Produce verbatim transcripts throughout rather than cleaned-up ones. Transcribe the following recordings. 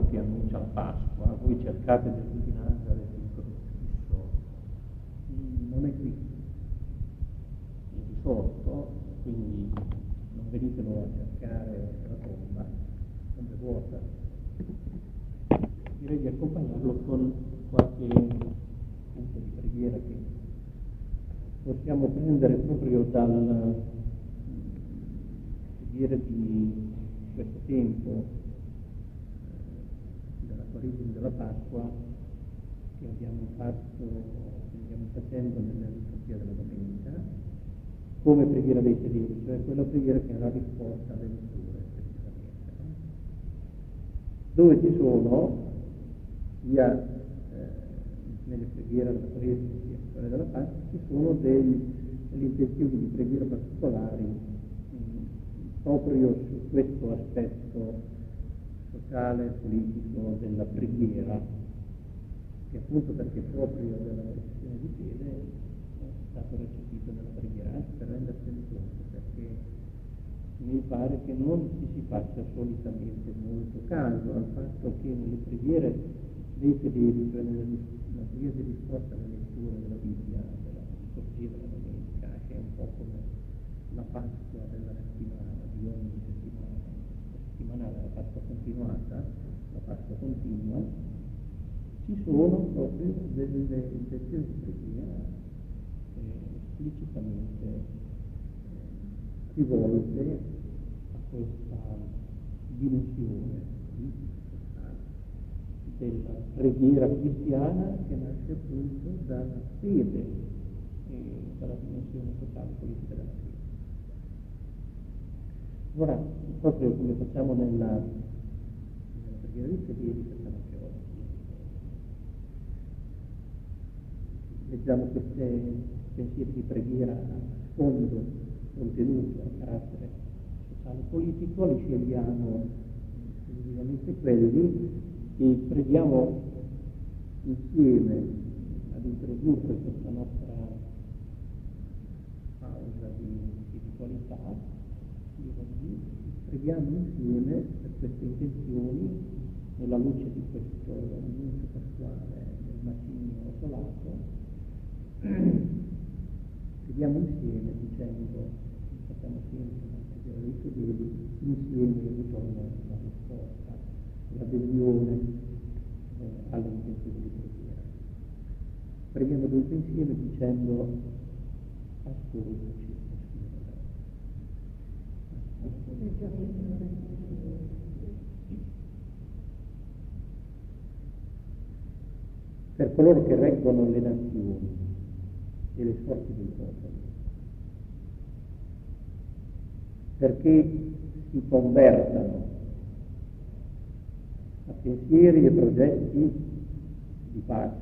che annuncia la Pasqua, voi cercate Gesù di Nazareth, il crocifisso, non è qui, è risorto, quindi non venitelo a cercare la tomba, tomba è vuota. Direi di accompagnarlo con qualche punto di preghiera che possiamo prendere proprio dal preghiere di questo tempo della Quaresima della Pasqua che abbiamo fatto, che stiamo facendo nella liturgia della domenica, come preghiera dei fedeli, cioè quella preghiera che è la risposta alle letture, precisamente, no? Dove ci sono sia eh, nelle preghiere della Quaresima sia quelle della Pasqua, ci sono dei, delle intenzioni di preghiera particolari mh, proprio su questo aspetto sociale e politico della preghiera, che appunto perché proprio della professione di fede è stato recepito nella preghiera, anche per rendersene conto, perché mi pare che non ci si faccia solitamente molto caso al fatto che nelle preghiere dei fedeli, cioè nella, nella preghiera di risposta alle letture della Bibbia, della liturgia della domenica, che è un po' come la Pasqua della settimana, di ogni settimana, la settimanale, la Pasqua continuata, la Pasqua continua, ci sono proprio delle intenzioni di preghiera eh, esplicitamente eh, rivolte a questa dimensione della preghiera cristiana che nasce appunto dalla fede e dalla dimensione sociale e politica della fede. Ora, proprio come facciamo nella, nella preghiera dei fedeli, facciamo anche oggi. Leggiamo questi pensieri di preghiera a sfondo, contenuto, a carattere sociale e politico, li scegliamo esclusivamente quelli e preghiamo insieme ad introdurre questa nostra pausa di spiritualità di oggi, preghiamo insieme per queste intenzioni nella luce di questo annuncio pasquale del macigno rotolato. Preghiamo insieme dicendo, facciamo sempre la preghiera dei fedeli, insieme il ritorno alla risposta, l'adesione eh, alle intenzioni di preghiera. Preghiamo dunque insieme dicendo ascoltaci, per coloro che reggono le nazioni e le sorti dei popoli, perché si convertano a pensieri e progetti di pace,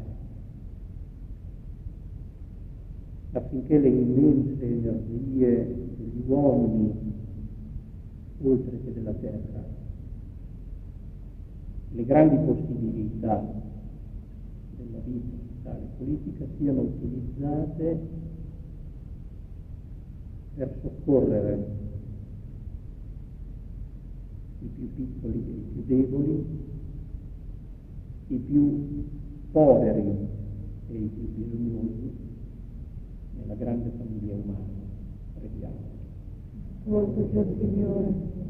affinché le immense energie degli uomini, oltre che della terra, le grandi possibilità della vita sociale e politica siano utilizzate per soccorrere i più piccoli e i più deboli, i più poveri e i più bisognosi nella grande famiglia umana. Preghiamo. Molto Dio Signore.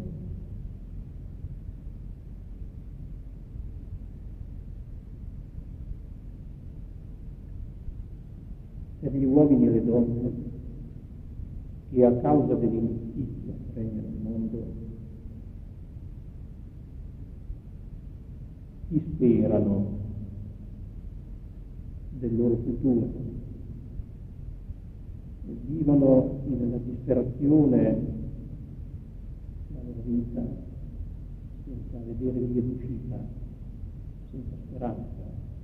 Per gli uomini e le donne che a causa dell'ingiustizia regna nel mondo disperano del loro futuro e vivono nella disperazione la loro vita senza vedere via d'uscita, senza speranza,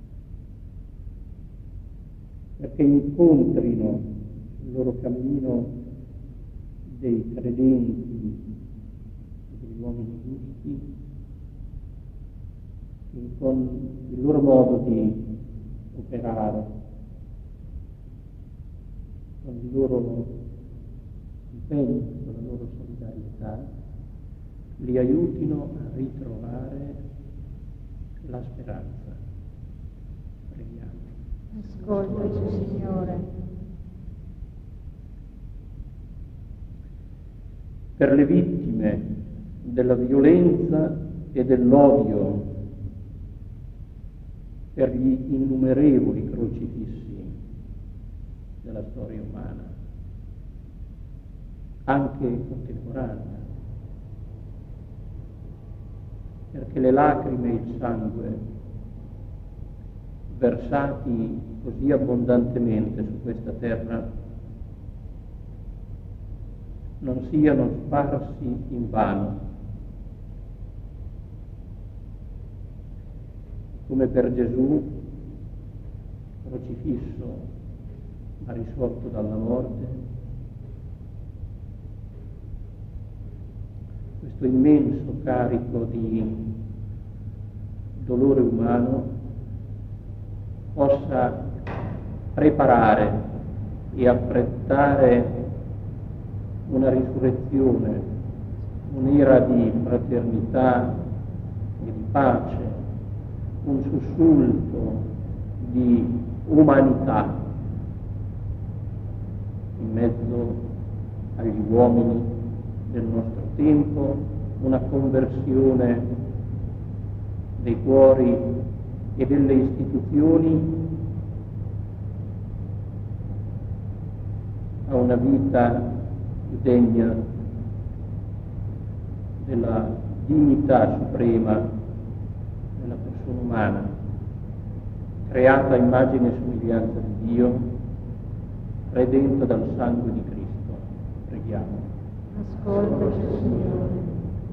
perché incontrino sul loro cammino dei credenti, degli uomini giusti, che con il loro modo di operare, con il loro impegno, con la loro solidarietà, li aiutino a ritrovare la speranza. Preghiamo. Ascoltaci, Signore. Per le vittime della violenza e dell'odio, per gli innumerevoli crocifissi della storia umana, anche contemporanea, perché le lacrime e il sangue versati così abbondantemente su questa terra non siano sparsi in vano, come per Gesù crocifisso ma risorto dalla morte. Questo immenso carico di dolore umano possa preparare e affrettare una risurrezione, un'era di fraternità e di pace, un sussulto di umanità in mezzo agli uomini del nostro tempo, una conversione dei cuori e delle istituzioni a una vita degna della dignità suprema della persona umana, creata a immagine e somiglianza di Dio, redenta dal sangue di Cristo. Preghiamo. Ascoltaci, Signore.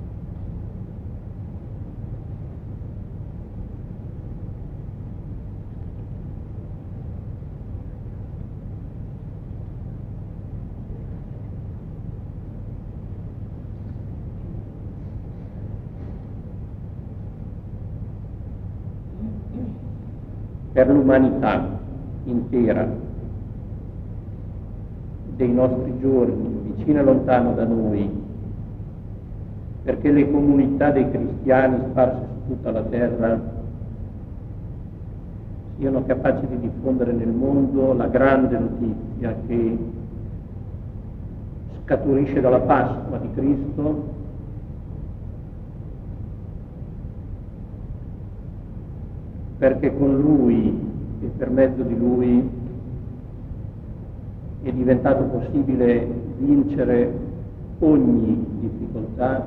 Per l'umanità intera dei nostri giorni, vicino e lontano da noi, perché le comunità dei cristiani sparse su tutta la terra siano capaci di diffondere nel mondo la grande notizia che scaturisce dalla Pasqua di Cristo, perché con Lui e per mezzo di Lui è diventato possibile vincere ogni difficoltà,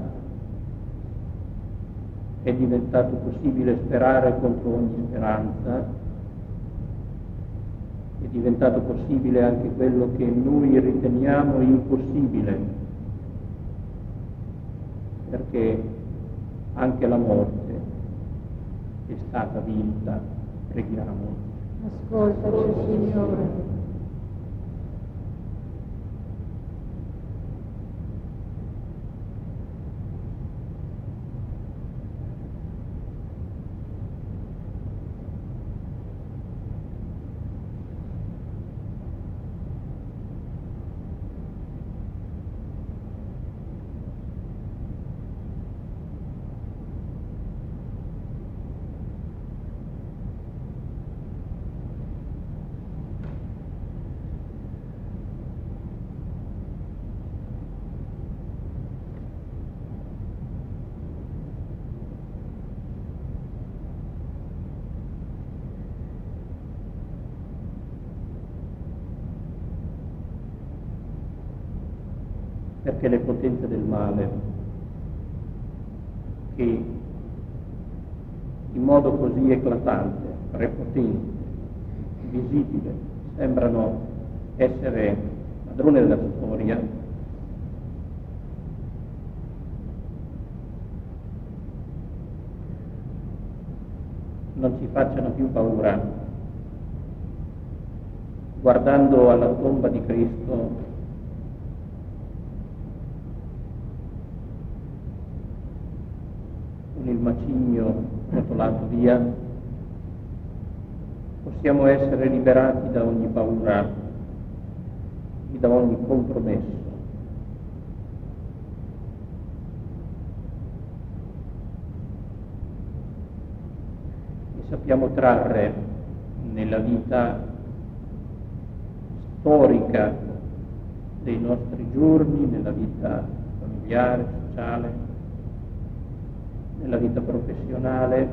è diventato possibile sperare contro ogni speranza, è diventato possibile anche quello che noi riteniamo impossibile, perché anche la morte è stata vinta. Preghiamo. Ascoltaci, Signore. Perché le potenze del male, che in modo così eclatante, prepotente, visibile, sembrano essere padrone della storia, non ci facciano più paura. Guardando alla tomba di Cristo, con il macigno rotolato via, possiamo essere liberati da ogni paura e da ogni compromesso. sappiamo trarre nella vita storica dei nostri giorni, nella vita familiare, sociale, nella vita professionale,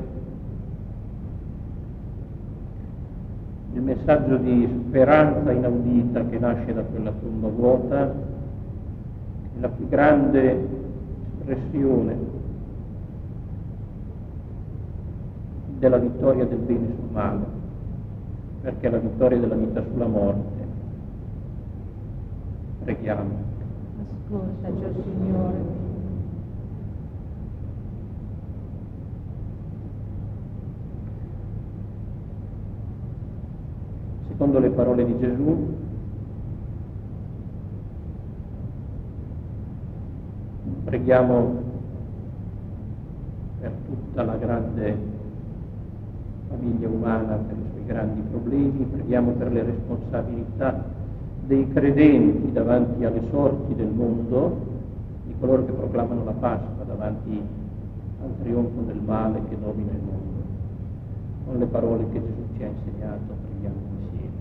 il messaggio di speranza inaudita che nasce da quella tomba vuota è la più grande espressione della vittoria del bene sul male, perché è la vittoria della vita sulla morte. Preghiamo. Ascolta, Gesù Signore. Secondo le parole di Gesù, preghiamo per tutta la grande famiglia umana, per i suoi grandi problemi, preghiamo per le responsabilità dei credenti davanti alle sorti del mondo, di coloro che proclamano la Pasqua davanti al trionfo del male che domina il mondo. Con le parole che Gesù ci ha insegnato, preghiamo insieme.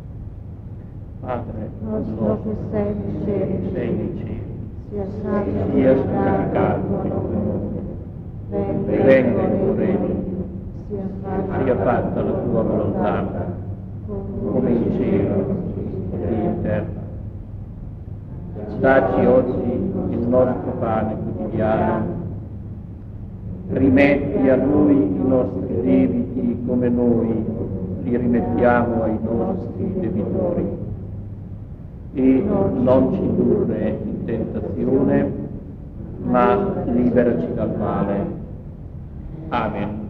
Padre Nostro che sei nei cieli, sei nei cieli, sia santificato sia il santificato tuo il tuo nome, nome, venga venga il il tuo tuo regno, regno, sia fatta sia fatta la tua volontà, come in cielo, così in terra. Dacci oggi il nostro pane quotidiano, rimetti a noi i nostri debiti come noi li rimettiamo ai nostri debitori, e non ci indurre in tentazione, ma liberaci dal male. Amen.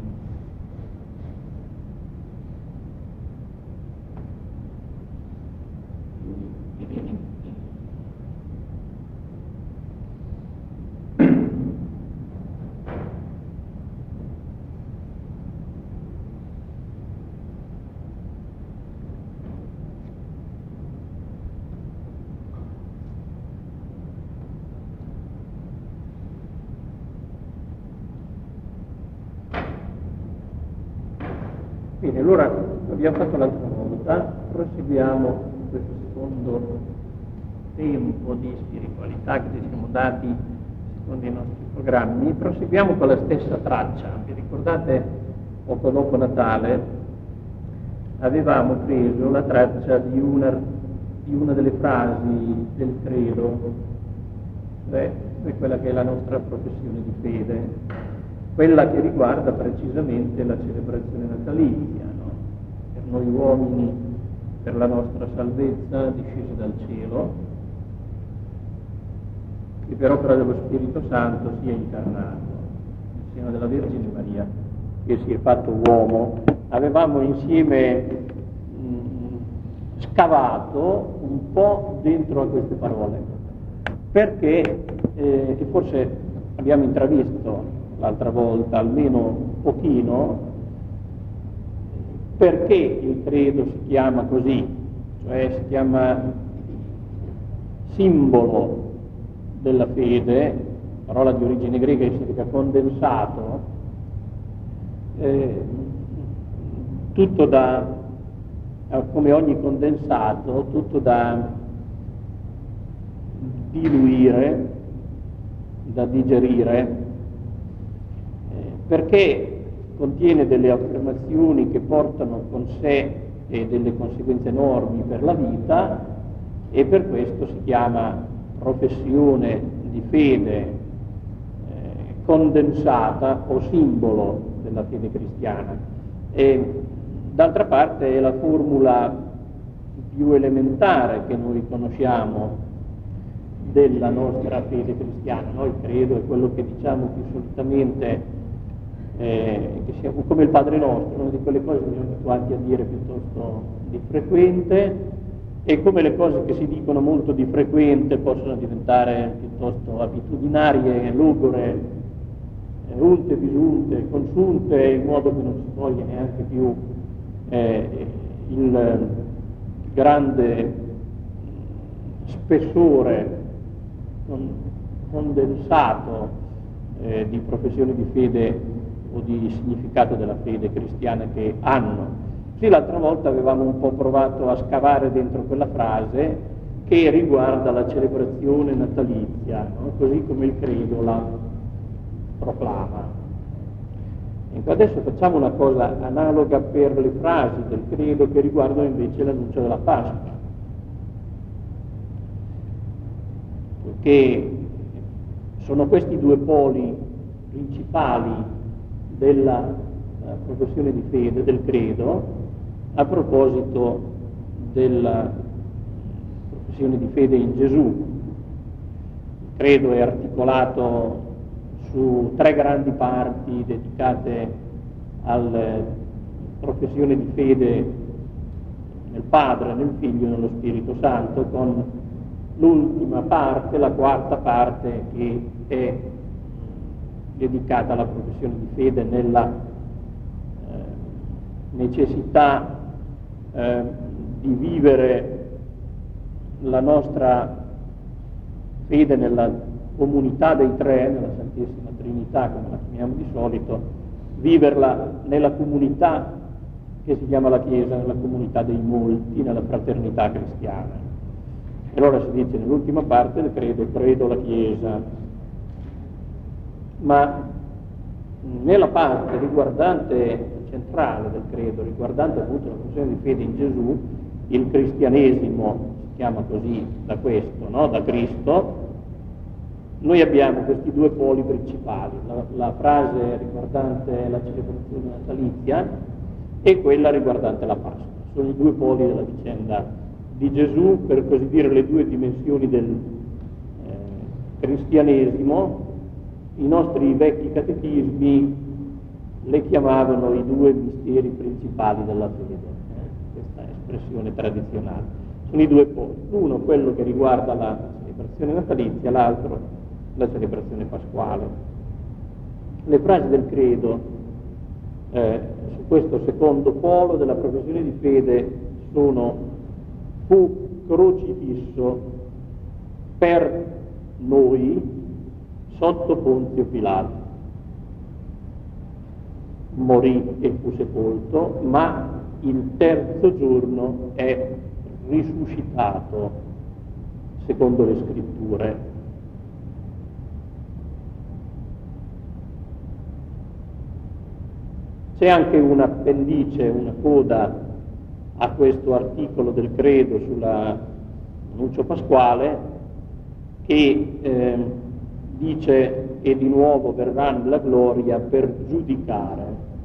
Bene, allora abbiamo fatto l'altra volta, proseguiamo questo secondo tempo di spiritualità che ci siamo dati secondo i nostri programmi. Proseguiamo con la stessa traccia. Vi ricordate, poco dopo Natale avevamo preso la traccia di una, di una delle frasi del credo, cioè quella che è la nostra professione di fede, quella che riguarda precisamente la celebrazione natalizia, no? Per noi uomini, per la nostra salvezza discesa dal cielo, che per opera dello Spirito Santo sia incarnato nel seno della Vergine Maria, che si è fatto uomo. Avevamo insieme mh, scavato un po' dentro a queste parole, perché eh, e forse abbiamo intravisto l'altra volta, almeno un pochino, perché il credo si chiama così, cioè si chiama simbolo della fede, parola di origine greca che significa condensato, eh, tutto da, come ogni condensato, tutto da diluire, da digerire, perché contiene delle affermazioni che portano con sé eh, delle conseguenze enormi per la vita, e per questo si chiama professione di fede eh, condensata o simbolo della fede cristiana. E d'altra parte è la formula più elementare che noi conosciamo della nostra fede cristiana. Noi credo è quello che diciamo più solitamente, Eh, che sia come il Padre Nostro, una di quelle cose che siamo abituati a dire piuttosto di frequente, e come le cose che si dicono molto di frequente possono diventare piuttosto abitudinarie, logore, eh, unte, bisunte, consunte, in modo che non si toglie neanche più eh, il grande spessore condensato eh, di professione di fede o di significato della fede cristiana che hanno. Sì, l'altra volta avevamo un po' provato a scavare dentro quella frase che riguarda la celebrazione natalizia, no? Così come il credo la proclama. Ecco, adesso facciamo una cosa analoga per le frasi del credo che riguardano invece l'annuncio della Pasqua, perché sono questi due poli principali della uh, professione di fede, del credo, a proposito della professione di fede in Gesù. Il credo è articolato su tre grandi parti dedicate alla professione di fede nel Padre, nel Figlio e nello Spirito Santo, con l'ultima parte, la quarta parte, che è dedicata alla professione di fede nella eh, necessità eh, di vivere la nostra fede nella comunità dei tre, nella Santissima Trinità, come la chiamiamo di solito, viverla nella comunità che si chiama la Chiesa, nella comunità dei molti, nella fraternità cristiana. E allora si dice nell'ultima parte del credo, credo la Chiesa, ma nella parte riguardante, centrale del credo, riguardante appunto la professione di fede in Gesù, il cristianesimo si chiama così da questo, no? Da Cristo, noi abbiamo questi due poli principali, la, la frase riguardante la celebrazione natalizia e quella riguardante la Pasqua. Sono i due poli della vicenda di Gesù, per così dire le due dimensioni del eh, cristianesimo. I nostri vecchi catechismi le chiamavano i due misteri principali della fede, eh? Questa espressione tradizionale. Sono i due poli, uno quello che riguarda la celebrazione natalizia, l'altro la celebrazione pasquale. Le frasi del credo eh, su questo secondo polo della professione di fede sono: fu crocifisso per noi sotto Ponzio Pilato, morì e fu sepolto, ma il terzo giorno è risuscitato secondo le scritture. C'è anche un appendice, una coda a questo articolo del credo sull'annuncio pasquale che eh, dice: e di nuovo verrà nella gloria per giudicare,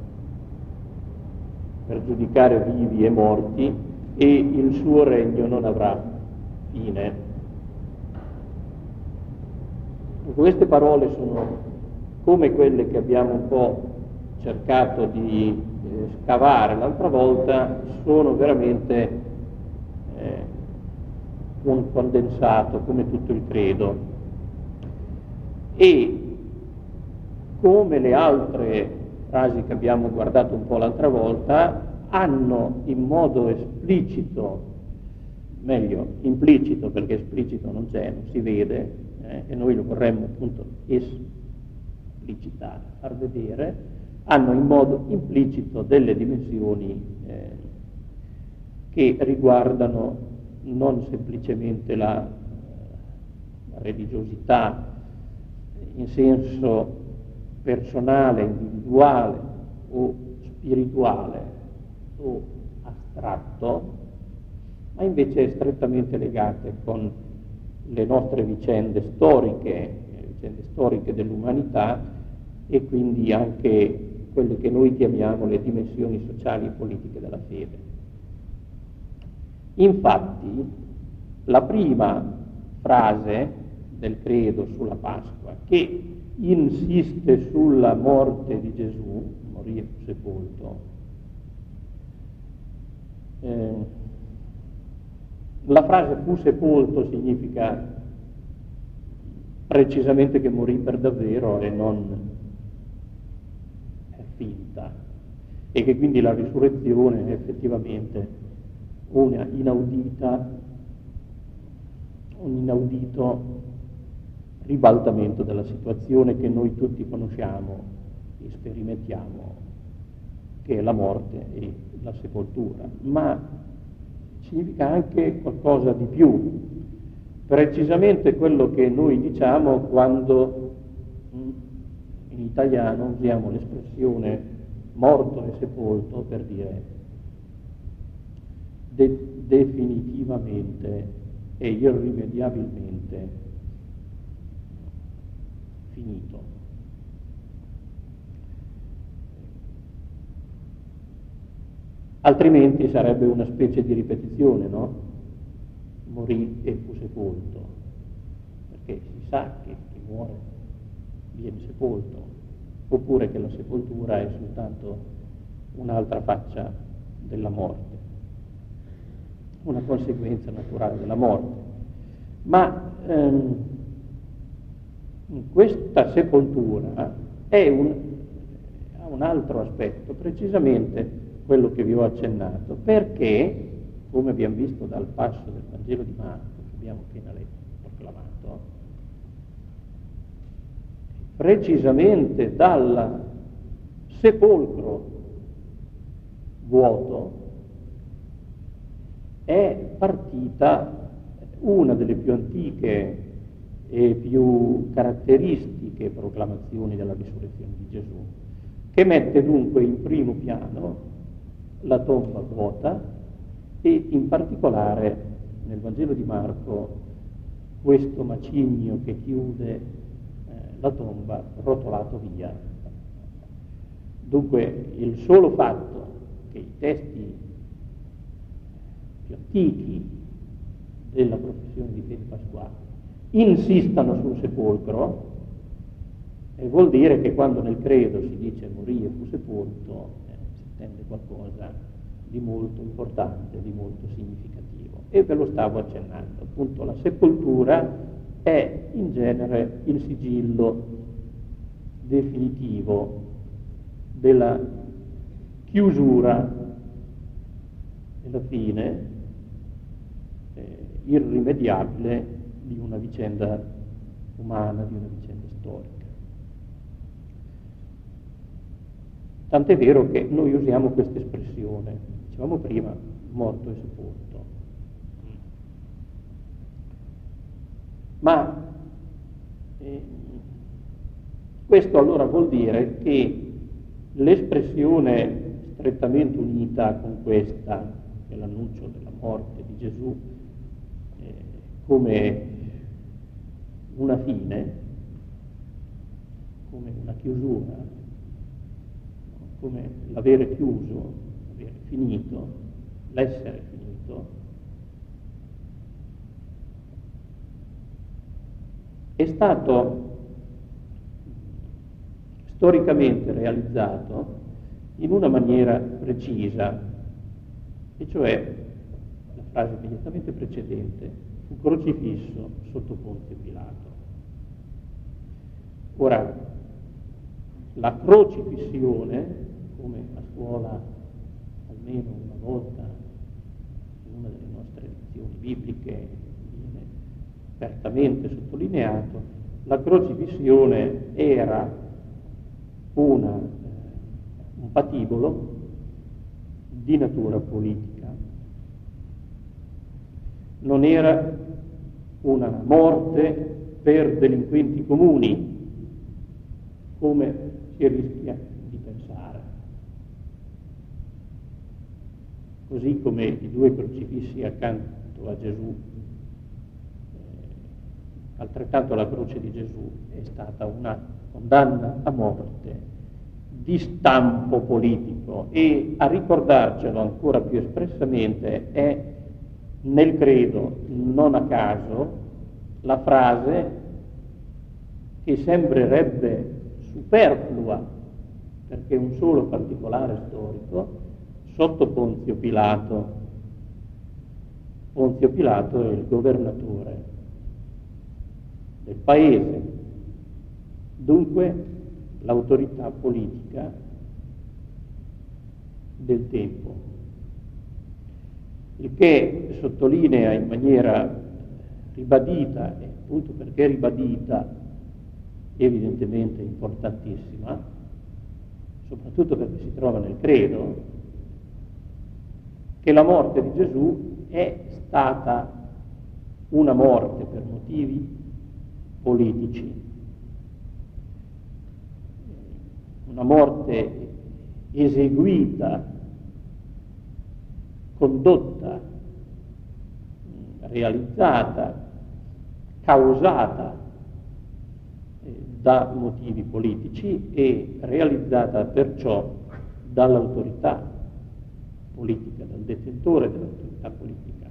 per giudicare vivi e morti, e il suo regno non avrà fine. Queste parole sono come quelle che abbiamo un po' cercato di eh, scavare l'altra volta, sono veramente eh, un condensato come tutto il credo, e come le altre frasi che abbiamo guardato un po' l'altra volta hanno in modo esplicito, meglio implicito, perché esplicito non c'è, non si vede, eh, e noi lo vorremmo appunto esplicitare, far vedere, hanno in modo implicito delle dimensioni eh, che riguardano non semplicemente la, la religiosità in senso personale, individuale o spirituale o astratto, ma invece strettamente legate con le nostre vicende storiche, le vicende storiche dell'umanità, e quindi anche quelle che noi chiamiamo le dimensioni sociali e politiche della fede. Infatti, la prima frase del credo sulla Pasqua, che insiste sulla morte di Gesù, morì e fu sepolto, eh, la frase fu sepolto significa precisamente che morì per davvero e non finta, e che quindi la risurrezione è effettivamente una inaudita, un inaudito ribaltamento della situazione che noi tutti conosciamo che sperimentiamo, che è la morte e la sepoltura, ma significa anche qualcosa di più, precisamente quello che noi diciamo quando in italiano usiamo l'espressione morto e sepolto per dire de- definitivamente e irrimediabilmente finito. Altrimenti sarebbe una specie di ripetizione, no? Morì e fu sepolto, perché si sa che chi muore viene sepolto, oppure che la sepoltura è soltanto un'altra faccia della morte, una conseguenza naturale della morte. Ma ehm, questa sepoltura è un, ha un altro aspetto, precisamente quello che vi ho accennato, perché, come abbiamo visto dal passo del Vangelo di Marco, che abbiamo appena letto, proclamato, precisamente dal sepolcro vuoto è partita una delle più antiche e più caratteristiche proclamazioni della risurrezione di Gesù, che mette dunque in primo piano la tomba vuota e in particolare nel Vangelo di Marco questo macigno che chiude eh, la tomba rotolato via. Dunque il solo fatto che i testi più antichi della professione di fede pasquale insistano sul sepolcro, e vuol dire che quando nel credo si dice morì e fu sepolto eh, si intende qualcosa di molto importante, di molto significativo. E ve lo stavo accennando, appunto la sepoltura è in genere il sigillo definitivo della chiusura e la fine eh, irrimediabile di una vicenda umana, di una vicenda storica. Tant'è vero che noi usiamo questa espressione, dicevamo prima, morto e sepolto. Ma eh, questo allora vuol dire che l'espressione strettamente unita con questa, che è l'annuncio della morte di Gesù, eh, come una fine, come una chiusura, come l'avere chiuso, l'avere finito, l'essere finito, è stato storicamente realizzato in una maniera precisa, e cioè la frase immediatamente precedente: fu crocifisso sotto Ponzio Pilato. Ora, la crocifissione, come a scuola almeno una volta in una delle nostre lezioni bibliche viene apertamente sottolineato, la crocifissione era una, eh, un patibolo di natura politica, non era una morte per delinquenti comuni, come si rischia di pensare. Così come i due crocifissi accanto a Gesù, eh, altrettanto la croce di Gesù è stata una condanna a morte di stampo politico, e a ricordarcelo ancora più espressamente è nel credo, non a caso, la frase che sembrerebbe superflua, perché un solo particolare storico, sotto Ponzio Pilato. Ponzio Pilato è il governatore del paese, dunque l'autorità politica del tempo, il che sottolinea in maniera ribadita, e appunto perché ribadita evidentemente importantissima, soprattutto perché si trova nel credo, che la morte di Gesù è stata una morte per motivi politici, una morte eseguita, condotta, realizzata, causata da motivi politici e realizzata perciò dall'autorità politica, dal detentore dell'autorità politica.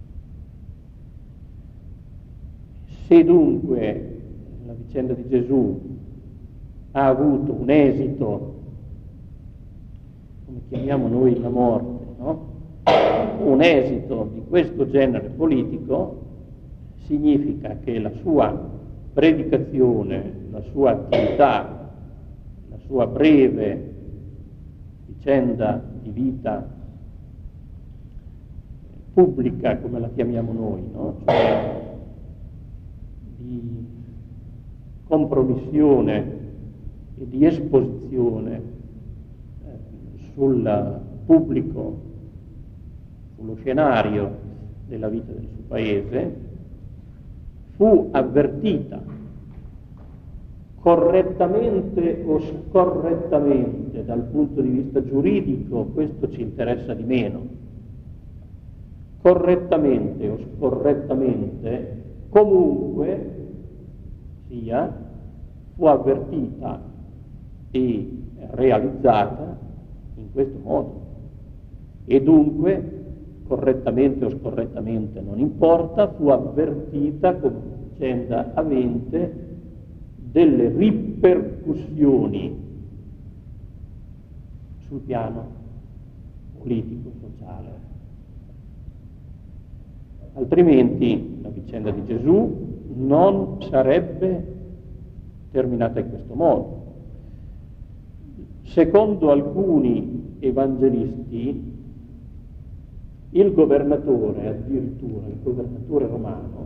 Se dunque la vicenda di Gesù ha avuto un esito, come chiamiamo noi la morte, no? Un esito di questo genere politico, significa che la sua predicazione, la sua attività, la sua breve vicenda di vita pubblica, come la chiamiamo noi, no? Cioè di compromissione e di esposizione eh, sul pubblico, sullo scenario della vita del suo paese, fu avvertita correttamente o scorrettamente dal punto di vista giuridico, questo ci interessa di meno, correttamente o scorrettamente, comunque sia, fu avvertita e realizzata in questo modo. E dunque, correttamente o scorrettamente non importa, fu avvertita come vicenda avente delle ripercussioni sul piano politico-sociale. Altrimenti la vicenda di Gesù non sarebbe terminata in questo modo. Secondo alcuni evangelisti, il governatore, addirittura il governatore romano,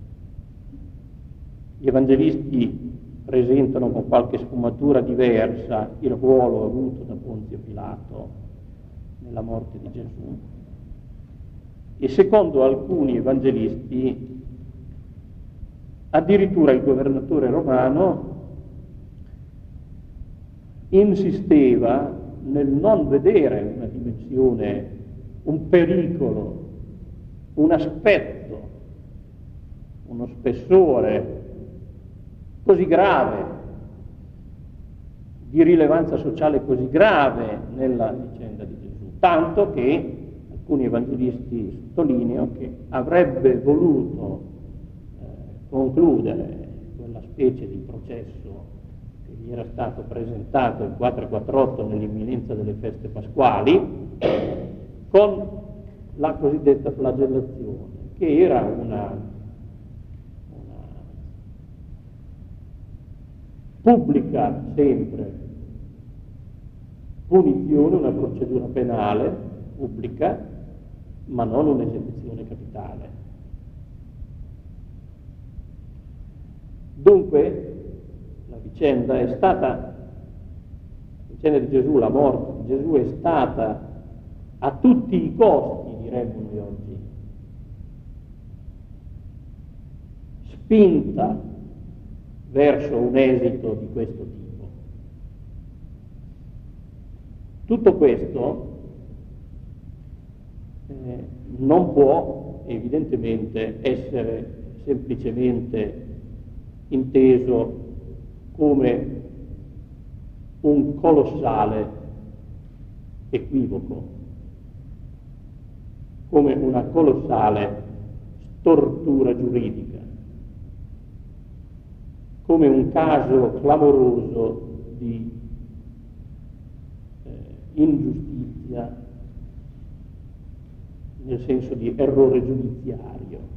gli evangelisti presentano con qualche sfumatura diversa il ruolo avuto da Ponzio Pilato nella morte di Gesù, e secondo alcuni evangelisti addirittura il governatore romano insisteva nel non vedere una dimensione, un pericolo, un aspetto, uno spessore così grave, di rilevanza sociale così grave nella vicenda di Gesù, tanto che alcuni evangelisti sottolineano che avrebbe voluto eh, concludere quella specie di processo che gli era stato presentato il quattrocentoquarantotto nell'imminenza delle feste pasquali con la cosiddetta flagellazione, che era una, una pubblica sempre punizione, una procedura penale pubblica, ma non un'esecuzione capitale. Dunque la vicenda è stata, la vicenda di Gesù, la morte di Gesù è stata a tutti i costi, diremmo noi oggi, spinta verso un esito di questo tipo. Tutto questo eh, non può evidentemente essere semplicemente inteso come un colossale equivoco, come una colossale stortura giuridica, come un caso clamoroso di eh, ingiustizia, nel senso di errore giudiziario.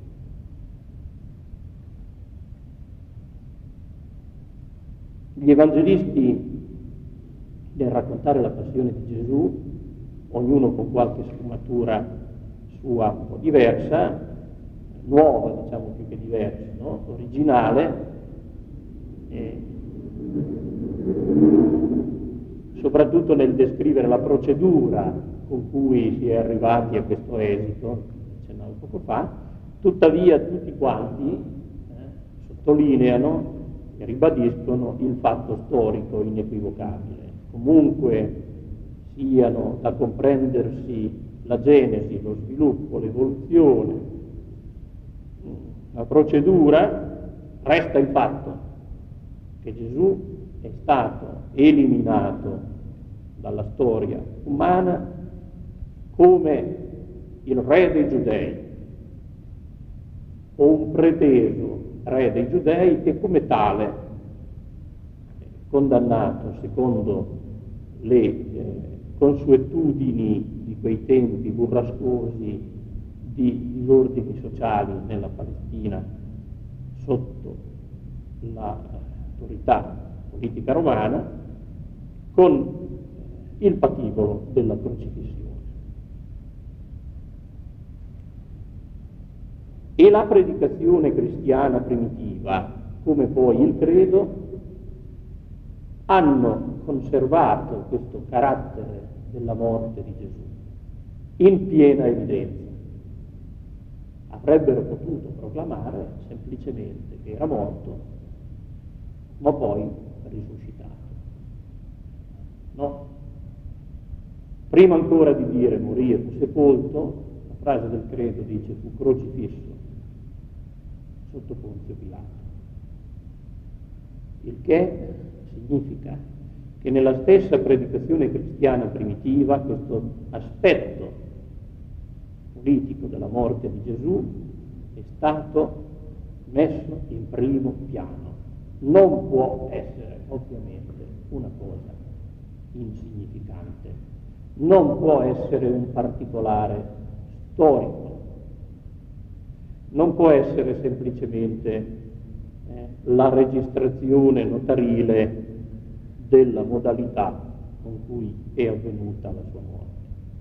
Gli evangelisti, nel raccontare la passione di Gesù, ognuno con qualche sfumatura sua un po' diversa, nuova, diciamo più che diversa, no? Originale, eh, soprattutto nel descrivere la procedura con cui si è arrivati a questo esito, accennavo poco fa. Tuttavia tutti quanti eh, sottolineano e ribadiscono il fatto storico inequivocabile. Comunque siano da comprendersi la genesi, lo sviluppo, l'evoluzione, la procedura, resta il fatto che Gesù è stato eliminato dalla storia umana come il re dei Giudei, o un preteso re dei Giudei che come tale, condannato secondo le eh, consuetudini di quei tempi burrascosi di disordini sociali nella Palestina sotto l'autorità politica romana, con il patibolo della crocifissione. E la predicazione cristiana primitiva, come poi il credo, hanno conservato questo carattere della morte di Gesù in piena evidenza. Avrebbero potuto proclamare semplicemente che era morto, ma poi risuscitato. No. Prima ancora di dire morì e fu sepolto, la frase del credo dice fu crocifisso sotto Ponzio Pilato. Il che significa che nella stessa predicazione cristiana primitiva questo aspetto politico della morte di Gesù è stato messo in primo piano. Non può essere ovviamente una cosa insignificante, non può essere un particolare storico, non può essere semplicemente eh, la registrazione notarile della modalità con cui è avvenuta la sua morte.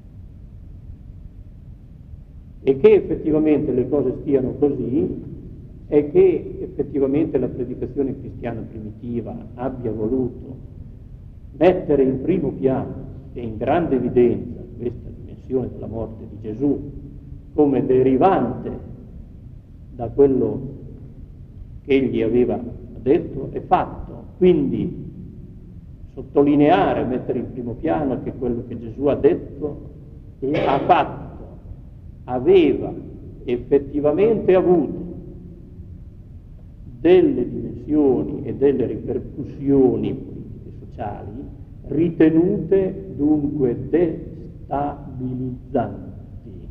E che effettivamente le cose stiano così è che effettivamente la predicazione cristiana primitiva abbia voluto mettere in primo piano e in grande evidenza questa dimensione della morte di Gesù come derivante da quello che egli aveva detto e fatto, quindi sottolineare, mettere in primo piano che quello che Gesù ha detto e ha fatto aveva effettivamente avuto delle dimensioni e delle ripercussioni politiche e sociali ritenute dunque destabilizzanti,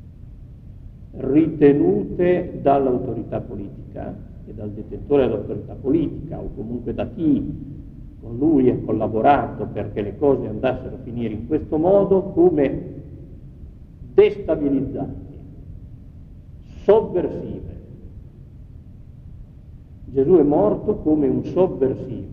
ritenute dall'autorità politica e dal detentore dell'autorità politica o comunque da chi con lui ha collaborato perché le cose andassero a finire in questo modo come destabilizzanti, sovversive. Gesù è morto come un sovversivo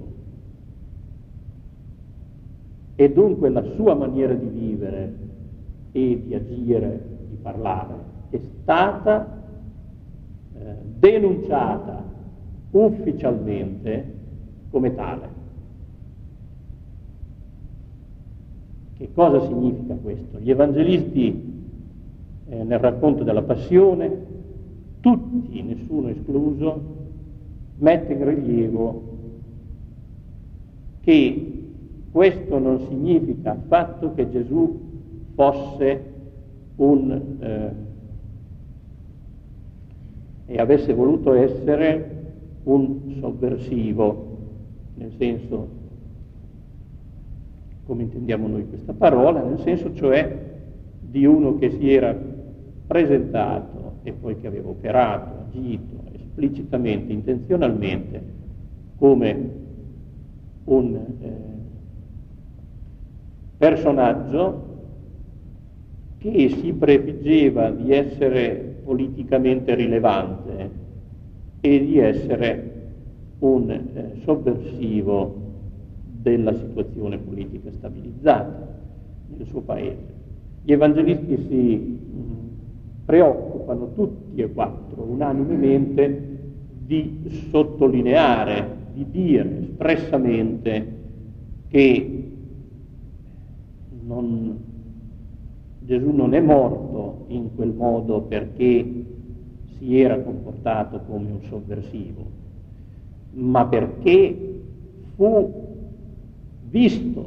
e dunque la sua maniera di vivere e di agire, di parlare, è stata eh, denunciata ufficialmente come tale. Che cosa significa questo? Gli evangelisti eh, nel racconto della passione, tutti, nessuno escluso, mette in rilievo che questo non significa affatto che Gesù fosse un eh, e avesse voluto essere un sovversivo, nel senso, come intendiamo noi questa parola, nel senso cioè di uno che si era presentato e poi che aveva operato, agito esplicitamente, intenzionalmente come un eh, personaggio che si prefiggeva di essere politicamente rilevante e di essere un eh, sovversivo della situazione politica stabilizzata nel suo paese. Gli evangelisti si mh, preoccupano tutti e quattro unanimemente di sottolineare, di dire espressamente che non, Gesù non è morto in quel modo perché si era comportato come un sovversivo, ma perché fu visto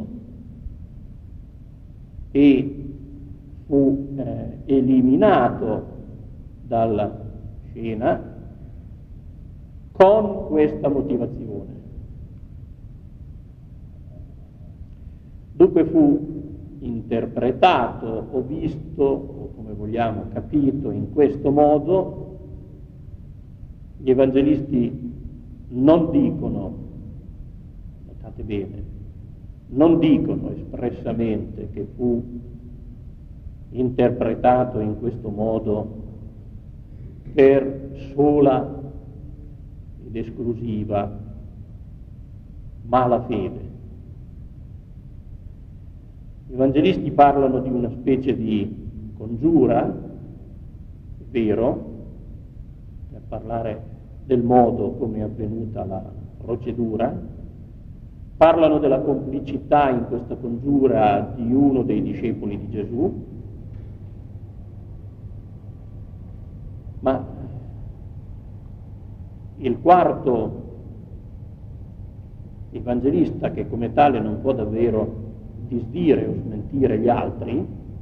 e fu eh, eliminato dalla scena con questa motivazione. Dunque fu interpretato o visto, o come vogliamo capito, in questo modo. Gli evangelisti non dicono, notate bene, non dicono espressamente che fu interpretato in questo modo per sola ed esclusiva malafede. Gli evangelisti parlano di una specie di congiura, è vero, per parlare del modo come è avvenuta la procedura, parlano della complicità in questa congiura di uno dei discepoli di Gesù, ma il quarto evangelista, che come tale non può davvero disdire o smentire gli altri,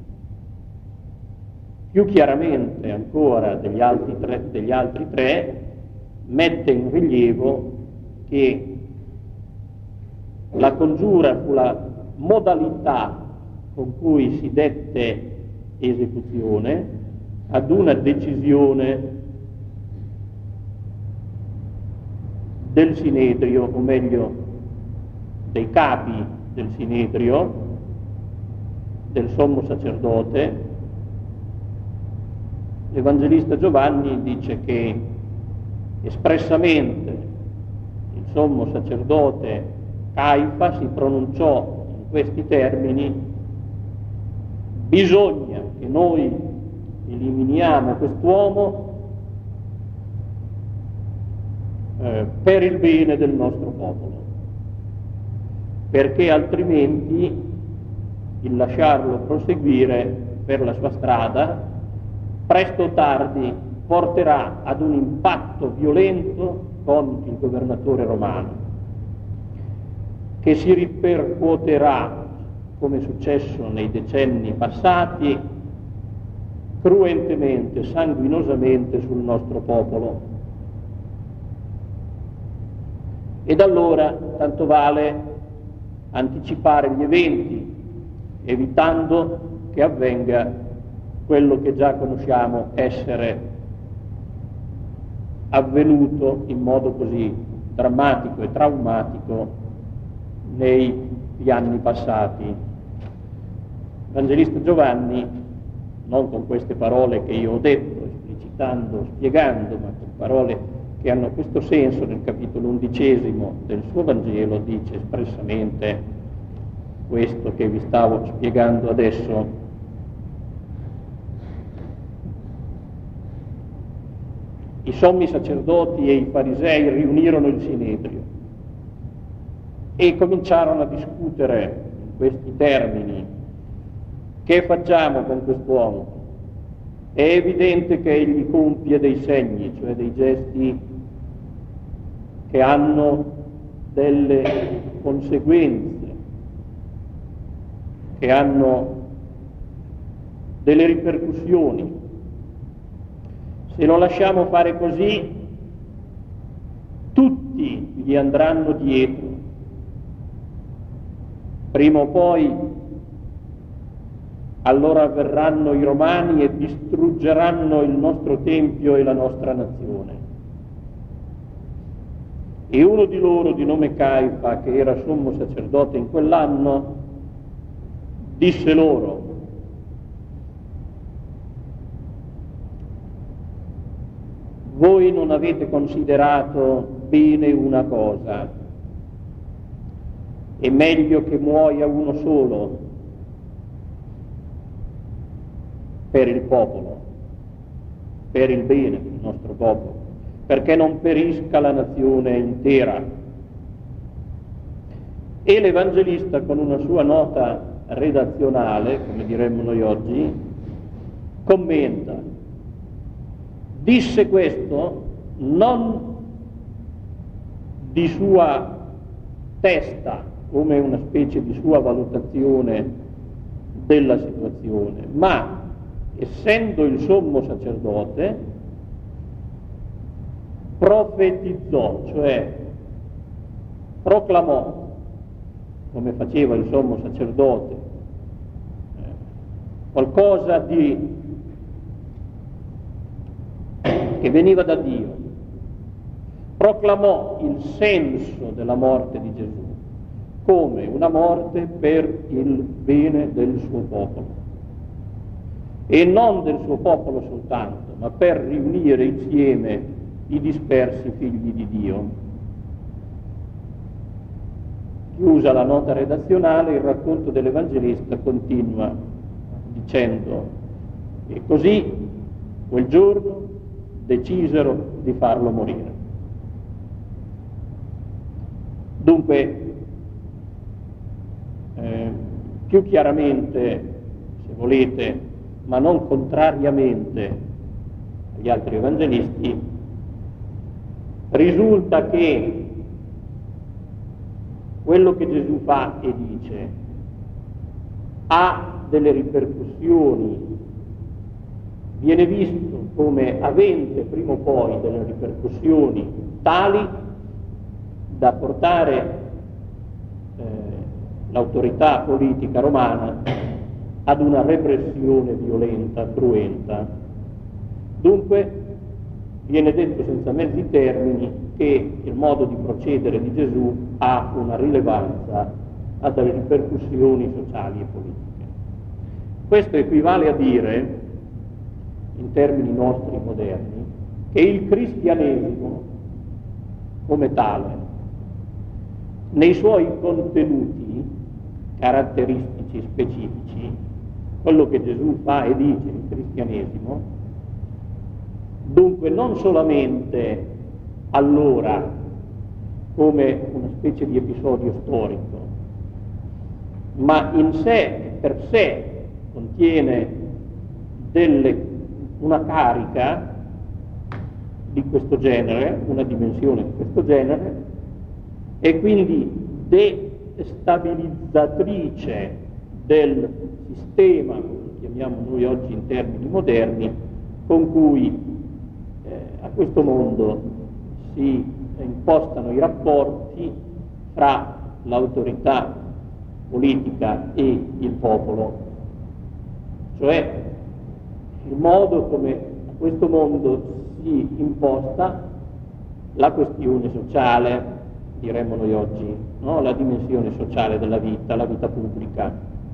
più chiaramente ancora degli altri tre, degli altri tre mette in rilievo che la congiura fu la modalità con cui si dette esecuzione ad una decisione del Sinedrio, o meglio dei capi del Sinedrio, del sommo sacerdote. L'Evangelista Giovanni dice che espressamente il sommo sacerdote Caifa si pronunciò in questi termini: bisogna che noi eliminiamo quest'uomo eh, per il bene del nostro popolo, perché altrimenti il lasciarlo proseguire per la sua strada presto o tardi porterà ad un impatto violento con il governatore romano, che si ripercuoterà, come è successo nei decenni passati, cruentemente, sanguinosamente sul nostro popolo. Ed allora tanto vale anticipare gli eventi, evitando che avvenga quello che già conosciamo essere avvenuto in modo così drammatico e traumatico negli anni passati. L'Evangelista Giovanni, non con queste parole che io ho detto, esplicitando, spiegando, ma con parole che hanno questo senso, nel capitolo undicesimo del suo Vangelo dice espressamente questo che vi stavo spiegando adesso. I sommi sacerdoti e i farisei riunirono il Sinedrio e cominciarono a discutere in questi termini: che facciamo con quest'uomo? È evidente che egli compie dei segni, cioè dei gesti che hanno delle conseguenze, che hanno delle ripercussioni. Se lo lasciamo fare così, tutti gli andranno dietro. Prima o poi allora verranno i romani e distruggeranno il nostro tempio e la nostra nazione. E uno di loro, di nome Caifa, che era sommo sacerdote in quell'anno, disse loro: voi non avete considerato bene una cosa: è meglio che muoia uno solo per il popolo, per il bene del nostro popolo, perché non perisca la nazione intera. E l'Evangelista, con una sua nota redazionale, come diremmo noi oggi, commenta: disse questo non di sua testa, come una specie di sua valutazione della situazione, ma essendo il sommo sacerdote profetizzò, cioè proclamò, come faceva il sommo sacerdote, eh, qualcosa di che veniva da Dio, proclamò il senso della morte di Gesù come una morte per il bene del suo popolo, e non del suo popolo soltanto, ma per riunire insieme i dispersi figli di Dio. Chiusa la nota redazionale, il racconto dell'Evangelista continua dicendo: e così quel giorno decisero di farlo morire. Dunque, eh, più chiaramente, se volete, ma non contrariamente agli altri evangelisti, risulta che quello che Gesù fa e dice ha delle ripercussioni, viene visto come avente prima o poi delle ripercussioni tali da portare eh, l'autorità politica romana ad una repressione violenta, cruenta. Dunque viene detto senza mezzi termini che il modo di procedere di Gesù ha una rilevanza, ha delle ripercussioni sociali e politiche. Questo equivale a dire, in termini nostri moderni, che il cristianesimo come tale, nei suoi contenuti caratteristici specifici, quello che Gesù fa e dice il cristianesimo, dunque non solamente allora come una specie di episodio storico, ma in sé, per sé, contiene delle, una carica di questo genere, una dimensione di questo genere, e quindi destabilizzatrice del sistema, come lo chiamiamo noi oggi in termini moderni, con cui eh, a questo mondo si impostano i rapporti fra l'autorità politica e il popolo, cioè il modo come a questo mondo si imposta la questione sociale, diremmo noi oggi, no? La dimensione sociale della vita, la vita pubblica,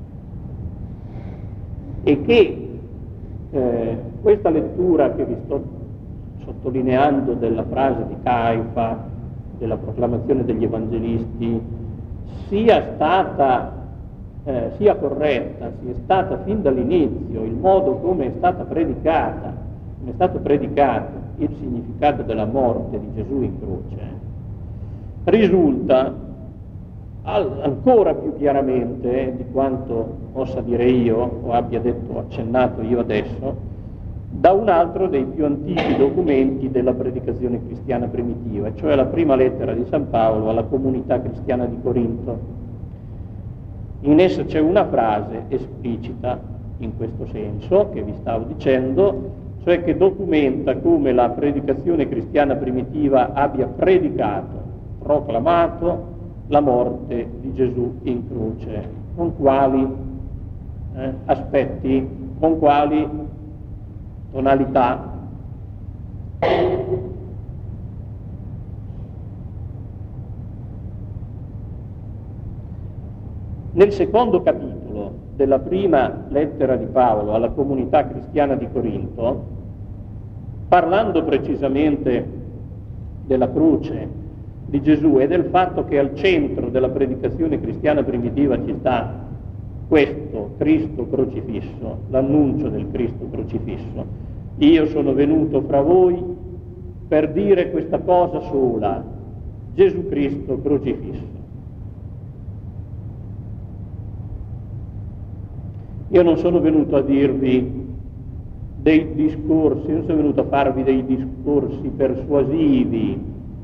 e che eh, questa lettura che vi sto sottolineando della frase di Caifa, della proclamazione degli evangelisti, sia stata eh, sia corretta, sia stata fin dall'inizio il modo come è stata predicata, come è stato predicato il significato della morte di Gesù in croce, risulta al, ancora più chiaramente eh, di quanto possa dire io o abbia detto, accennato io adesso, da un altro dei più antichi documenti della predicazione cristiana primitiva, cioè la prima lettera di San Paolo alla comunità cristiana di Corinto. In essa c'è una frase esplicita in questo senso che vi stavo dicendo, cioè che documenta come la predicazione cristiana primitiva abbia predicato, proclamato la morte di Gesù in croce. Con quali eh, aspetti, con quali tonalità? Nel secondo capitolo della prima lettera di Paolo alla comunità cristiana di Corinto, parlando precisamente della croce di Gesù e del fatto che al centro della predicazione cristiana primitiva ci sta questo Cristo crocifisso, l'annuncio del Cristo crocifisso. Io sono venuto fra voi per dire questa cosa sola, Gesù Cristo crocifisso. Io non sono venuto a dirvi dei discorsi, non sono venuto a farvi dei discorsi persuasivi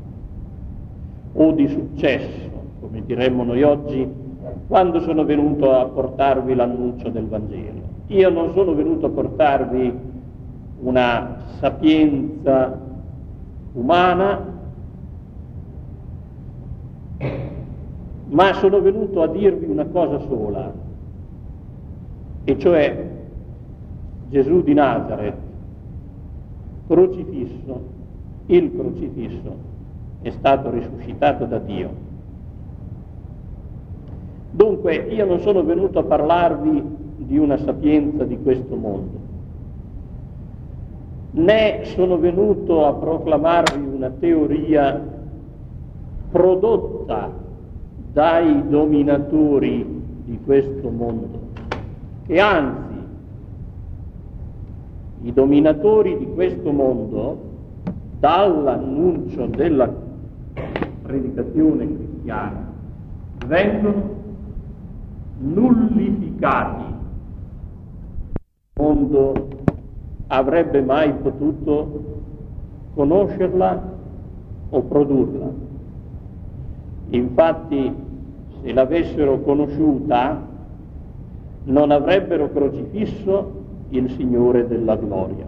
o di successo, come diremmo noi oggi, quando sono venuto a portarvi l'annuncio del Vangelo. Io non sono venuto a portarvi una sapienza umana, ma sono venuto a dirvi una cosa sola, e cioè Gesù di Nazaret, crocifisso, il crocifisso, è stato risuscitato da Dio. Dunque io non sono venuto a parlarvi di una sapienza di questo mondo, né sono venuto a proclamarvi una teoria prodotta dai dominatori di questo mondo, che anzi i dominatori di questo mondo, dall'annuncio della predicazione cristiana, vengono nullificati. Il mondo avrebbe mai potuto conoscerla o produrla. Infatti, se l'avessero conosciuta, non avrebbero crocifisso il Signore della gloria.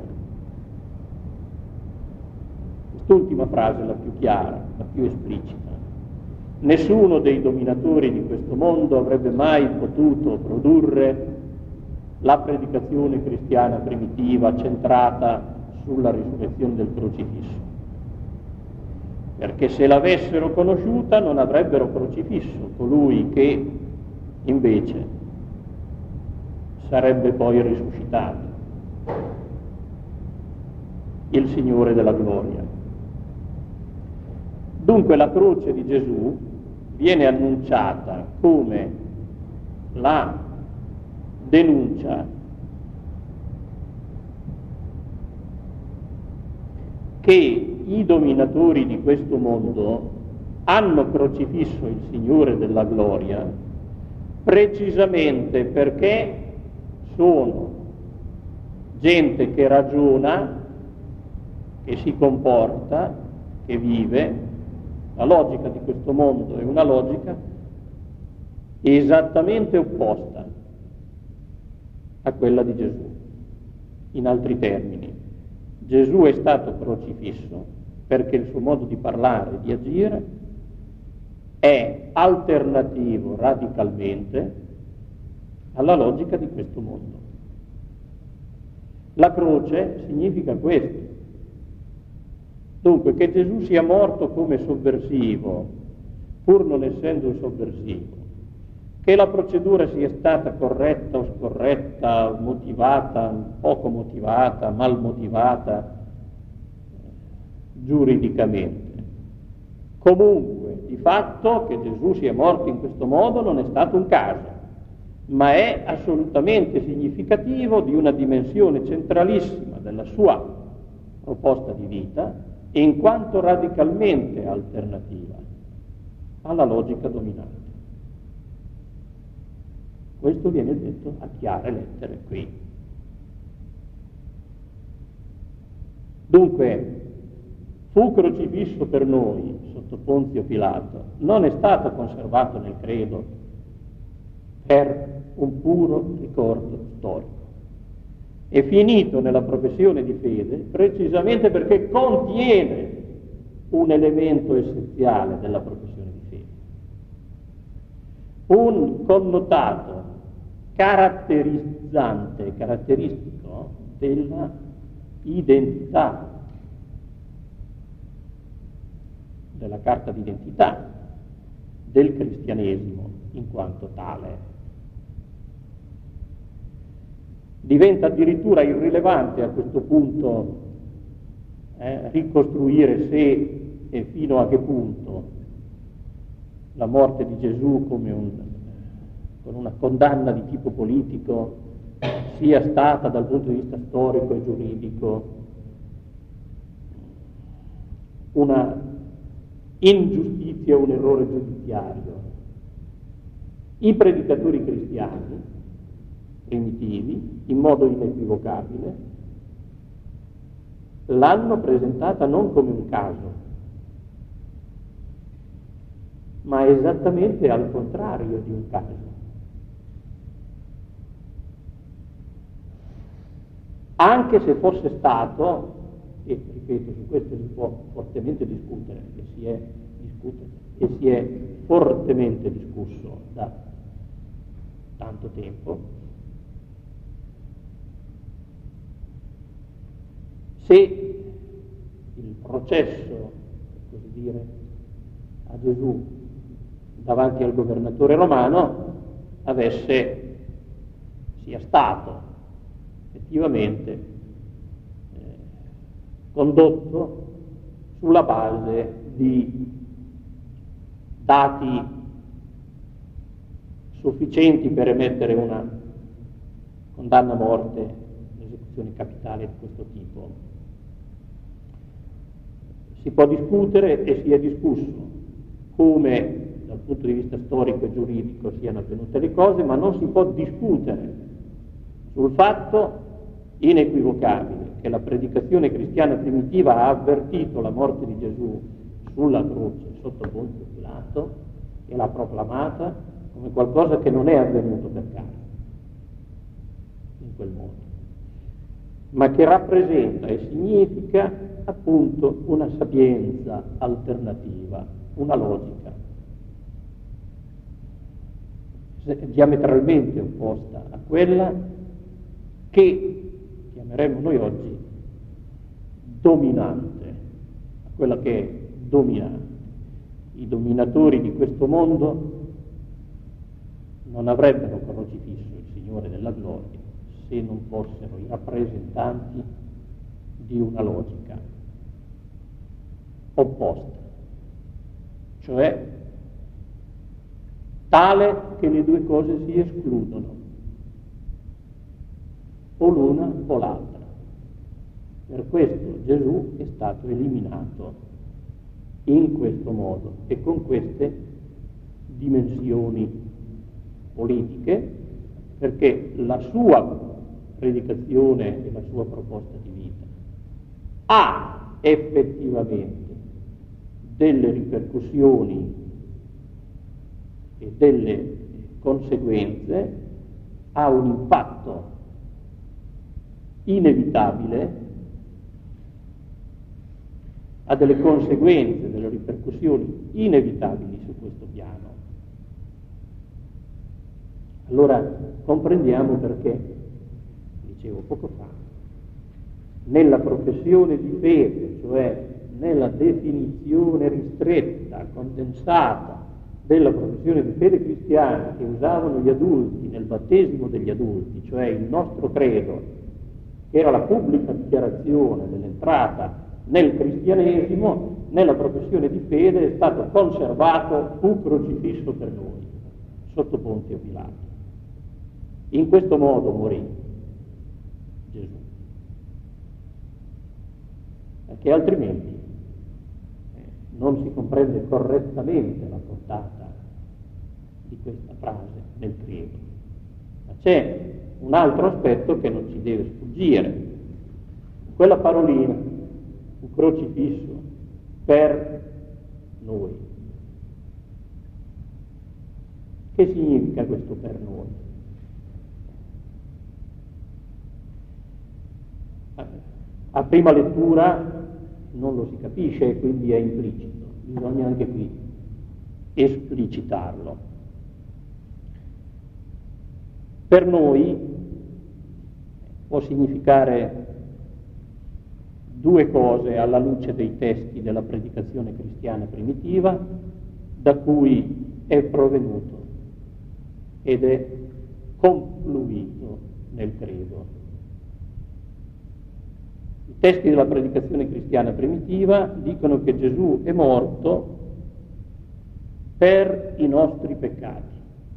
Quest'ultima frase è la più chiara, la più esplicita. Nessuno dei dominatori di questo mondo avrebbe mai potuto produrre la predicazione cristiana primitiva centrata sulla risurrezione del crocifisso, perché se l'avessero conosciuta non avrebbero crocifisso colui che invece sarebbe poi risuscitato, il Signore della gloria. Dunque la croce di Gesù viene annunciata come la denuncia che i dominatori di questo mondo hanno crocifisso il Signore della gloria precisamente perché sono gente che ragiona, che si comporta, che vive. La logica di questo mondo è una logica esattamente opposta a quella di Gesù. In altri termini, Gesù è stato crocifisso perché il suo modo di parlare e di agire è alternativo radicalmente alla logica di questo mondo. La croce significa questo. Dunque, che Gesù sia morto come sovversivo, pur non essendo un sovversivo, che la procedura sia stata corretta o scorretta, motivata, poco motivata, mal motivata, giuridicamente. Comunque, di fatto, che Gesù sia morto in questo modo non è stato un caso, ma è assolutamente significativo di una dimensione centralissima della sua proposta di vita, in quanto radicalmente alternativa alla logica dominante. Questo viene detto a chiare lettere qui. Dunque, fu crocifisso per noi sotto Ponzio Pilato, non è stato conservato nel credo per un puro ricordo storico. È finito nella professione di fede precisamente perché contiene un elemento essenziale della professione di fede, un connotato caratterizzante, caratteristico della identità, della carta d'identità del cristianesimo in quanto tale. Diventa addirittura irrilevante a questo punto eh, ricostruire se e fino a che punto la morte di Gesù come un, con una condanna di tipo politico sia stata dal punto di vista storico e giuridico una ingiustizia o un errore giudiziario. I predicatori cristiani primitivi, in modo inequivocabile, l'hanno presentata non come un caso, ma esattamente al contrario di un caso. Anche se fosse stato, e ripeto, su questo si può fortemente discutere, e si è discutere, e si è fortemente discusso da tanto tempo, se il processo, per così dire, a Gesù davanti al governatore romano avesse, sia stato effettivamente eh, condotto sulla base di dati sufficienti per emettere una condanna a morte, un'esecuzione capitale di questo tipo. Si può discutere, e si è discusso, come dal punto di vista storico e giuridico siano avvenute le cose, ma non si può discutere sul fatto inequivocabile che la predicazione cristiana primitiva ha avvertito la morte di Gesù sulla croce sotto Ponzio Pilato e l'ha proclamata come qualcosa che non è avvenuto per caso in quel modo, ma che rappresenta e significa appunto una sapienza alternativa, una logica diametralmente opposta a quella che chiameremmo noi oggi dominante, a quella che è dominante. I dominatori di questo mondo non avrebbero crocifisso il Signore della gloria se non fossero i rappresentanti di una logica opposta, cioè tale che le due cose si escludono, o l'una o l'altra. Per questo Gesù è stato eliminato in questo modo e con queste dimensioni politiche, perché la sua predicazione e la sua proposta di vita ha effettivamente delle ripercussioni e delle conseguenze, ha un impatto inevitabile, ha delle conseguenze, delle ripercussioni inevitabili su questo piano. Allora comprendiamo perché, dicevo poco fa, nella professione di fede, cioè nella definizione ristretta, condensata della professione di fede cristiana che usavano gli adulti nel battesimo degli adulti, cioè il nostro credo, che era la pubblica dichiarazione dell'entrata nel cristianesimo, nella professione di fede è stato conservato, fu crocifisso per noi, sotto Ponzio Pilato. In questo modo morì Gesù, perché altrimenti eh, non si comprende correttamente la portata di questa frase nel credo. Ma c'è un altro aspetto che non ci deve sfuggire. Quella parolina, un crocifisso per noi. Che significa questo per noi? A prima lettura non lo si capisce e quindi è implicito, bisogna anche qui esplicitarlo. Per noi può significare due cose alla luce dei testi della predicazione cristiana primitiva da cui è provenuto ed è confluito nel credo. I testi della predicazione cristiana primitiva dicono che Gesù è morto per i nostri peccati,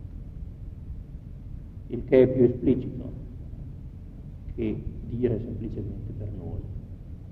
il che è più esplicito che dire semplicemente per noi.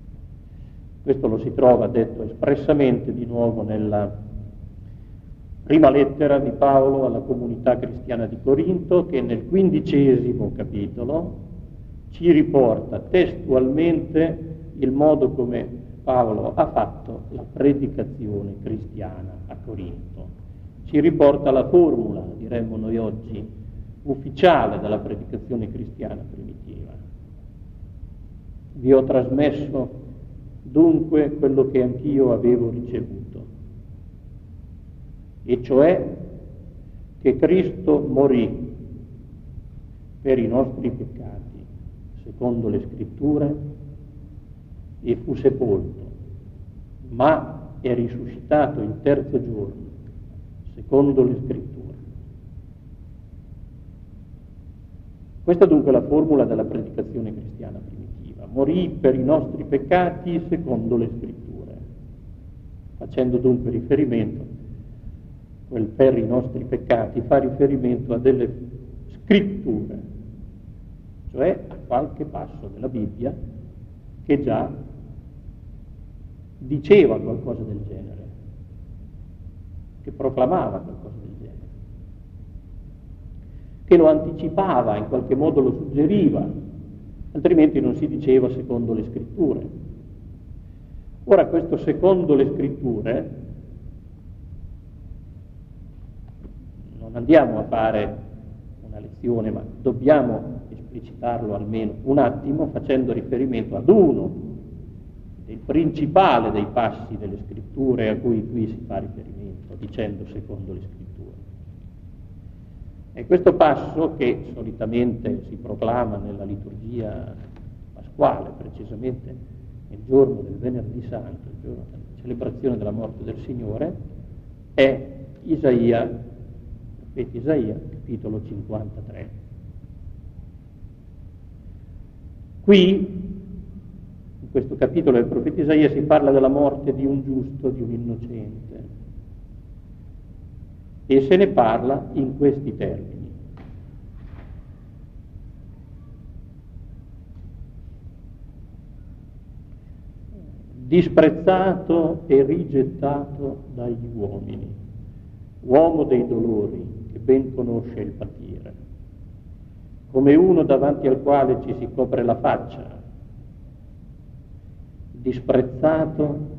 Questo lo si trova detto espressamente di nuovo nella Prima lettera di Paolo alla comunità cristiana di Corinto, che nel quindicesimo capitolo ci riporta testualmente il modo come Paolo ha fatto la predicazione cristiana a Corinto. Ci riporta la formula, diremmo noi oggi, ufficiale della predicazione cristiana primitiva. Vi ho trasmesso dunque quello che anch'io avevo ricevuto, e cioè che Cristo morì per i nostri peccati, secondo le Scritture, e fu sepolto, ma è risuscitato il terzo giorno, secondo le Scritture. Questa dunque è la formula della predicazione cristiana primitiva: morì per i nostri peccati secondo le Scritture, facendo dunque riferimento, quel per i nostri peccati fa riferimento a delle scritture, cioè a qualche passo della Bibbia che già diceva qualcosa del genere, che proclamava qualcosa del genere, che lo anticipava, in qualche modo lo suggeriva, altrimenti non si diceva secondo le Scritture. Ora, questo secondo le Scritture non andiamo a fare una lezione, ma dobbiamo esplicitarlo almeno un attimo, facendo riferimento ad uno del principale dei passi delle Scritture a cui qui si fa riferimento, dicendo secondo le Scritture. E questo passo, che solitamente si proclama nella liturgia pasquale, precisamente nel giorno del Venerdì Santo, il giorno della celebrazione della morte del Signore, è Isaia, profeta Isaia, capitolo cinquantatré. Qui, in questo capitolo del profeta Isaia, si parla della morte di un giusto, di un innocente, e se ne parla in questi termini: disprezzato e rigettato dagli uomini, uomo dei dolori, che ben conosce il patire, come uno davanti al quale ci si copre la faccia, disprezzato,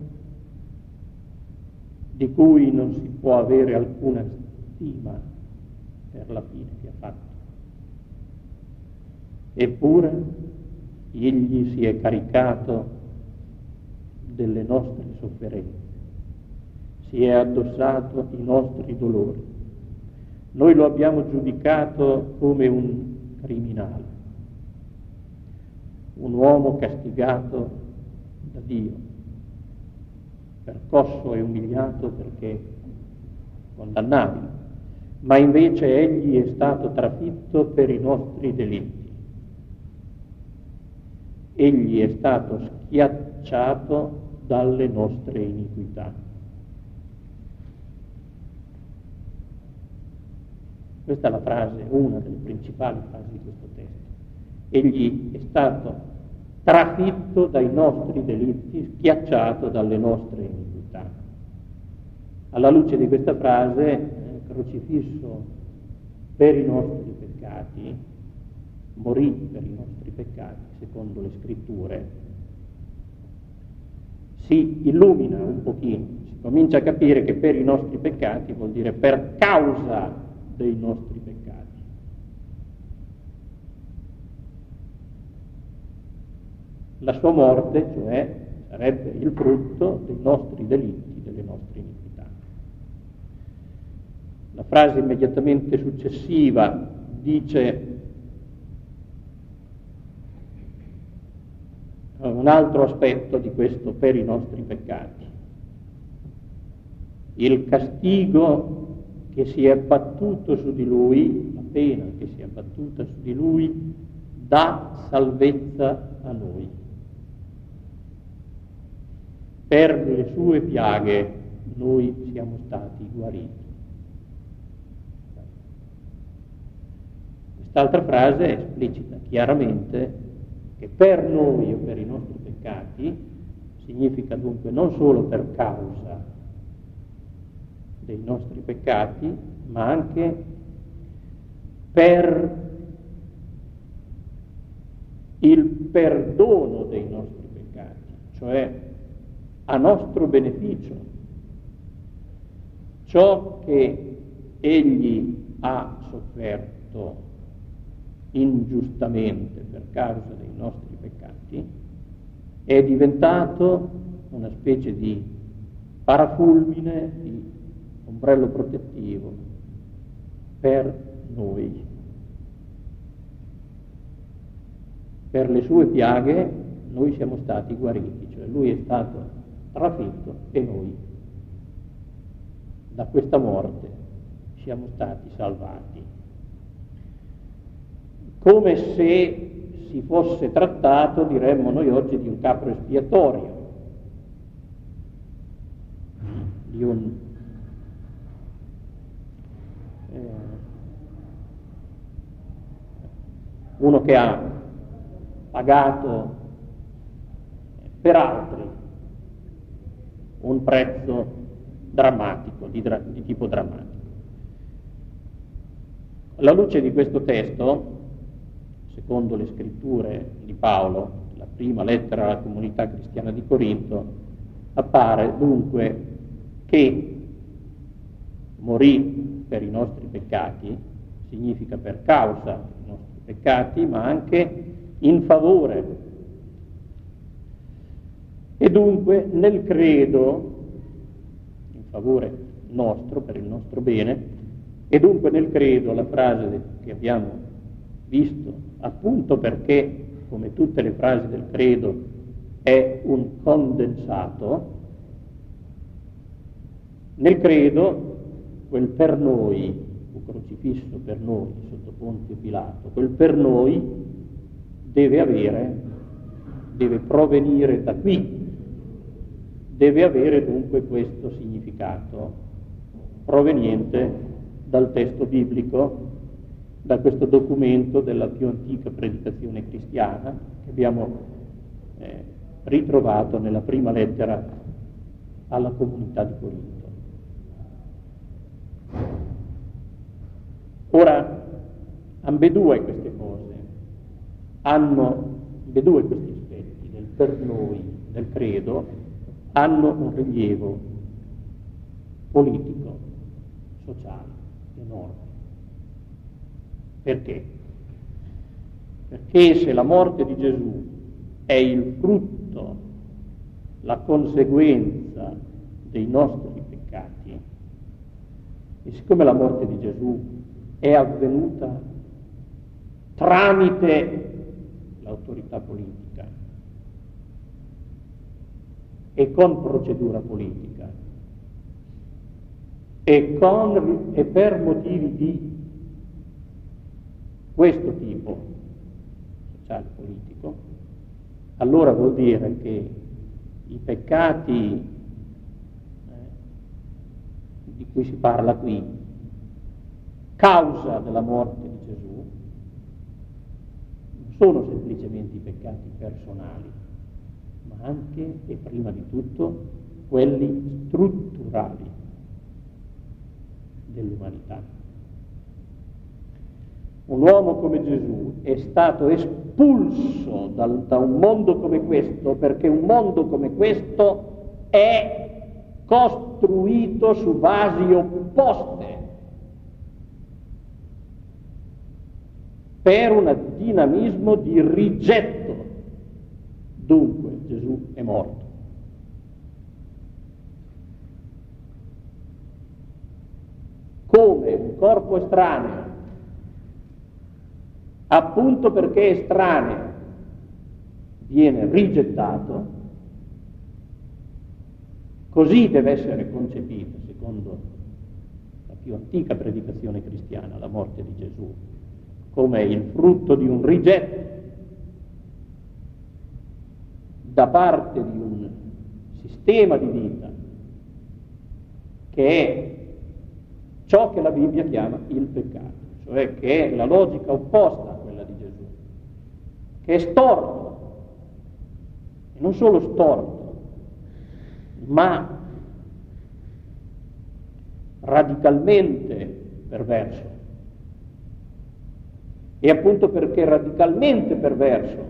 di cui non si può avere alcuna stima per la fine che ha fatto. Eppure egli si è caricato delle nostre sofferenze, si è addossato i nostri dolori. Noi lo abbiamo giudicato come un criminale, un uomo castigato da Dio, percosso e umiliato perché condannabile, ma invece egli è stato trafitto per i nostri delitti, egli è stato schiacciato dalle nostre iniquità. Questa è la frase, una delle principali frasi di questo testo. Egli è stato trafitto dai nostri delitti, schiacciato dalle nostre iniquità. Alla luce di questa frase, eh, crocifisso per i nostri peccati, morì per i nostri peccati, secondo le Scritture, si illumina un pochino, si comincia a capire che per i nostri peccati vuol dire per causa dei nostri peccati. La sua morte, cioè, sarebbe il frutto dei nostri delitti, delle nostre iniquità. La frase immediatamente successiva dice un altro aspetto di questo per i nostri peccati. Il castigo che si è abbattuto su di lui, la pena che si è abbattuta su di lui, dà salvezza a noi. Per le sue piaghe noi siamo stati guariti. Quest'altra frase esplicita chiaramente che per noi o per i nostri peccati significa dunque non solo per causa, dei nostri peccati, ma anche per il perdono dei nostri peccati, cioè a nostro beneficio. Ciò che egli ha sofferto ingiustamente per causa dei nostri peccati è diventato una specie di parafulmine, di ombrello protettivo per noi. Per le sue piaghe noi siamo stati guariti, cioè lui è stato trafitto e noi da questa morte siamo stati salvati. Come se si fosse trattato, diremmo noi oggi, di un capro espiatorio, di un eh, uno che ha pagato per altri un prezzo drammatico, di, dra- di tipo drammatico. Alla luce di questo testo, secondo le scritture di Paolo, la prima lettera alla comunità cristiana di Corinto, appare dunque che morì per i nostri peccati significa per causa dei nostri peccati, ma anche in favore. E dunque nel credo, in favore nostro, per il nostro bene, e dunque nel credo, la frase che abbiamo visto, appunto perché, come tutte le frasi del credo, è un condensato, nel credo, quel per noi, fu crocifisso per noi sotto Ponzio Pilato, quel per noi deve avere, deve provenire da qui, deve avere dunque questo significato proveniente dal testo biblico, da questo documento della più antica predicazione cristiana che abbiamo eh, ritrovato nella prima lettera alla comunità di Corinto. Ora, ambedue queste cose hanno, ambedue questi aspetti del per noi, del credo, hanno un rilievo politico, sociale, enorme. Perché? Perché se la morte di Gesù è il frutto, la conseguenza dei nostri peccati, e siccome la morte di Gesù è avvenuta tramite l'autorità politica e con procedura politica e, con, e per motivi di questo tipo, sociale politico, allora vuol dire che i peccati eh, di cui si parla qui, causa della morte di Gesù, non sono semplicemente i peccati personali, ma anche e prima di tutto quelli strutturali dell'umanità. Un uomo come Gesù è stato espulso dal, da un mondo come questo, perché un mondo come questo è costruito su basi opposte, per un dinamismo di rigetto. Dunque Gesù è morto. Come un corpo estraneo, appunto perché estraneo, viene rigettato, così deve essere concepita, secondo la più antica predicazione cristiana, la morte di Gesù, come il frutto di un rigetto da parte di un sistema di vita che è ciò che la Bibbia chiama il peccato, cioè che è la logica opposta a quella di Gesù, che è storto, e non solo storto, ma radicalmente perverso. E appunto perché radicalmente perverso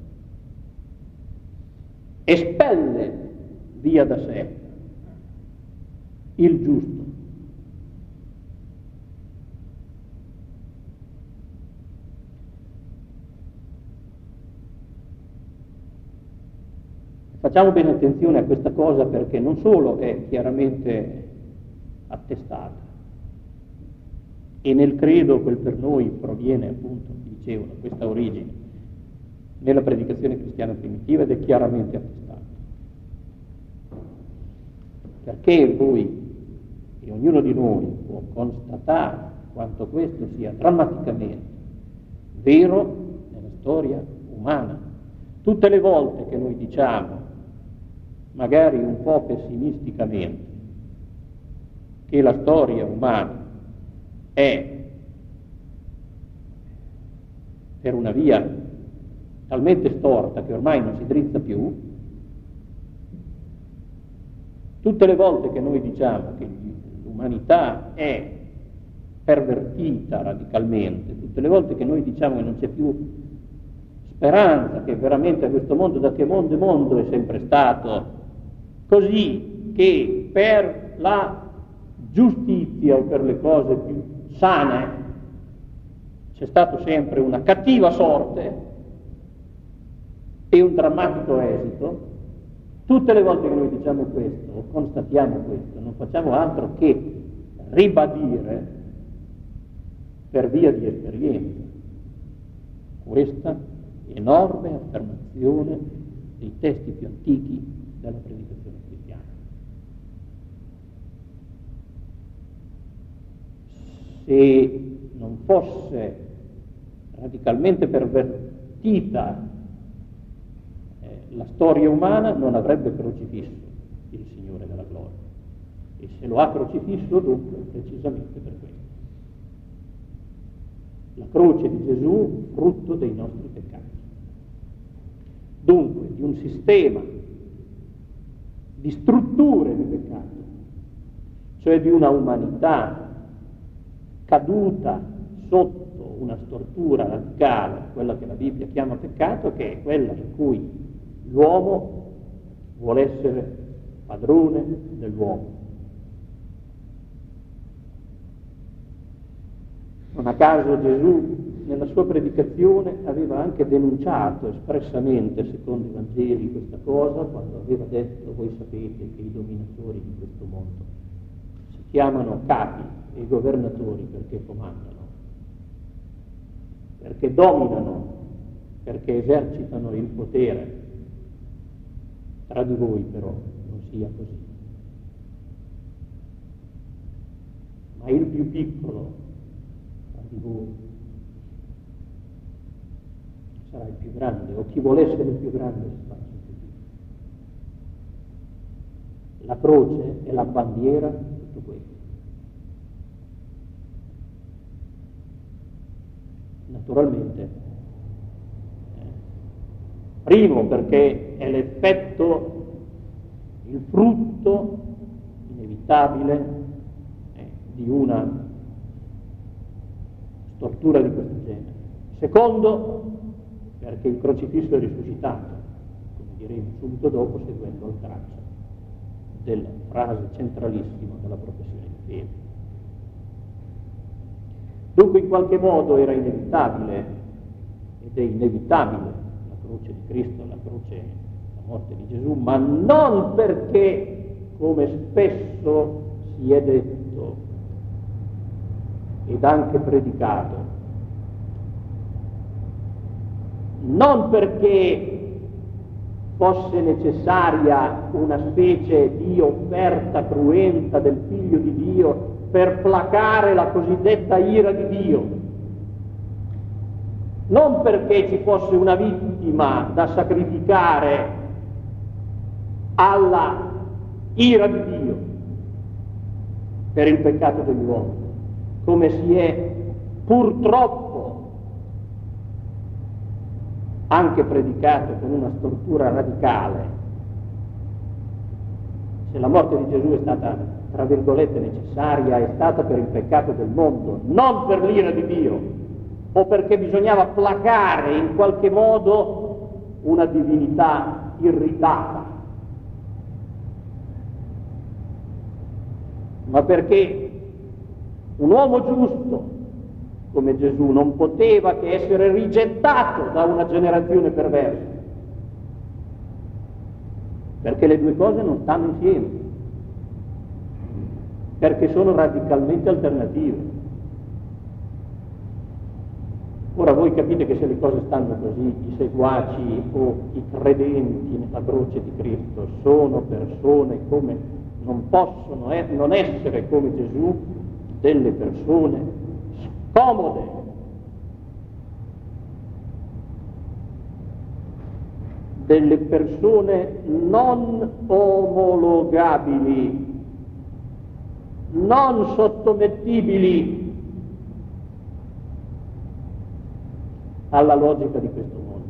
espelle via da sé il giusto. Facciamo bene attenzione a questa cosa, perché non solo è chiaramente attestata, e nel credo quel per noi proviene appunto, dicevo, da questa origine, nella predicazione cristiana primitiva, ed è chiaramente attestato. Perché voi e ognuno di noi può constatare quanto questo sia drammaticamente vero nella storia umana. Tutte le volte che noi diciamo, magari un po' pessimisticamente, che la storia umana è per una via talmente storta che ormai non si drizza più, tutte le volte che noi diciamo che l'umanità è pervertita radicalmente, tutte le volte che noi diciamo che non c'è più speranza, che veramente questo mondo, da che mondo è mondo, è sempre stato così, che per la giustizia o per le cose più sane c'è stato sempre una cattiva sorte e un drammatico esito, tutte le volte che noi diciamo questo o constatiamo questo, non facciamo altro che ribadire per via di esperienza questa enorme affermazione dei testi più antichi della predicazione cristiana. Se non fosse radicalmente pervertita eh, la storia umana, non avrebbe crocifisso il Signore della gloria, e se lo ha crocifisso dunque precisamente per questo. La croce di Gesù, frutto dei nostri peccati. Dunque, di un sistema di strutture di peccato, cioè di una umanità caduta sotto una stortura radicale, quella che la Bibbia chiama peccato, che è quella in cui l'uomo vuole essere padrone dell'uomo. Non a caso Gesù nella sua predicazione aveva anche denunciato espressamente, secondo i Vangeli, questa cosa, quando aveva detto: voi sapete che i dominatori di questo mondo si chiamano capi e governatori perché comandano, perché dominano, perché esercitano il potere. Tra di voi però non sia così. Ma il più piccolo di voi sarà il più grande, o chi vuole essere il più grande si faccia il più piccolo. La croce è la bandiera di tutto questo. Naturalmente, eh, primo perché è l'effetto, il frutto inevitabile eh, di una tortura di questo genere. Secondo, perché il crocifisso è risuscitato, come diremo subito dopo, seguendo il traccio della frase centralissima della professione di fede. Dunque in qualche modo era inevitabile, ed è inevitabile, la croce di Cristo, la croce, la morte di Gesù, ma non perché, come spesso si è detto ed anche predicato, non perché fosse necessaria una specie di offerta cruenta del Figlio di Dio per placare la cosiddetta ira di Dio, non perché ci fosse una vittima da sacrificare alla ira di Dio per il peccato degli uomini, come si è purtroppo anche predicato con una stortura radicale. Se la morte di Gesù è stata tra virgolette, necessaria è stata per il peccato del mondo, non per l'ira di Dio, o perché bisognava placare in qualche modo una divinità irritata, ma perché un uomo giusto come Gesù non poteva che essere rigettato da una generazione perversa, perché le due cose non stanno insieme, perché sono radicalmente alternative. Ora voi capite che se le cose stanno così, i seguaci o i credenti nella croce di Cristo sono persone come non possono eh, non essere come Gesù, delle persone scomode, delle persone non omologabili, non sottomettibili alla logica di questo mondo.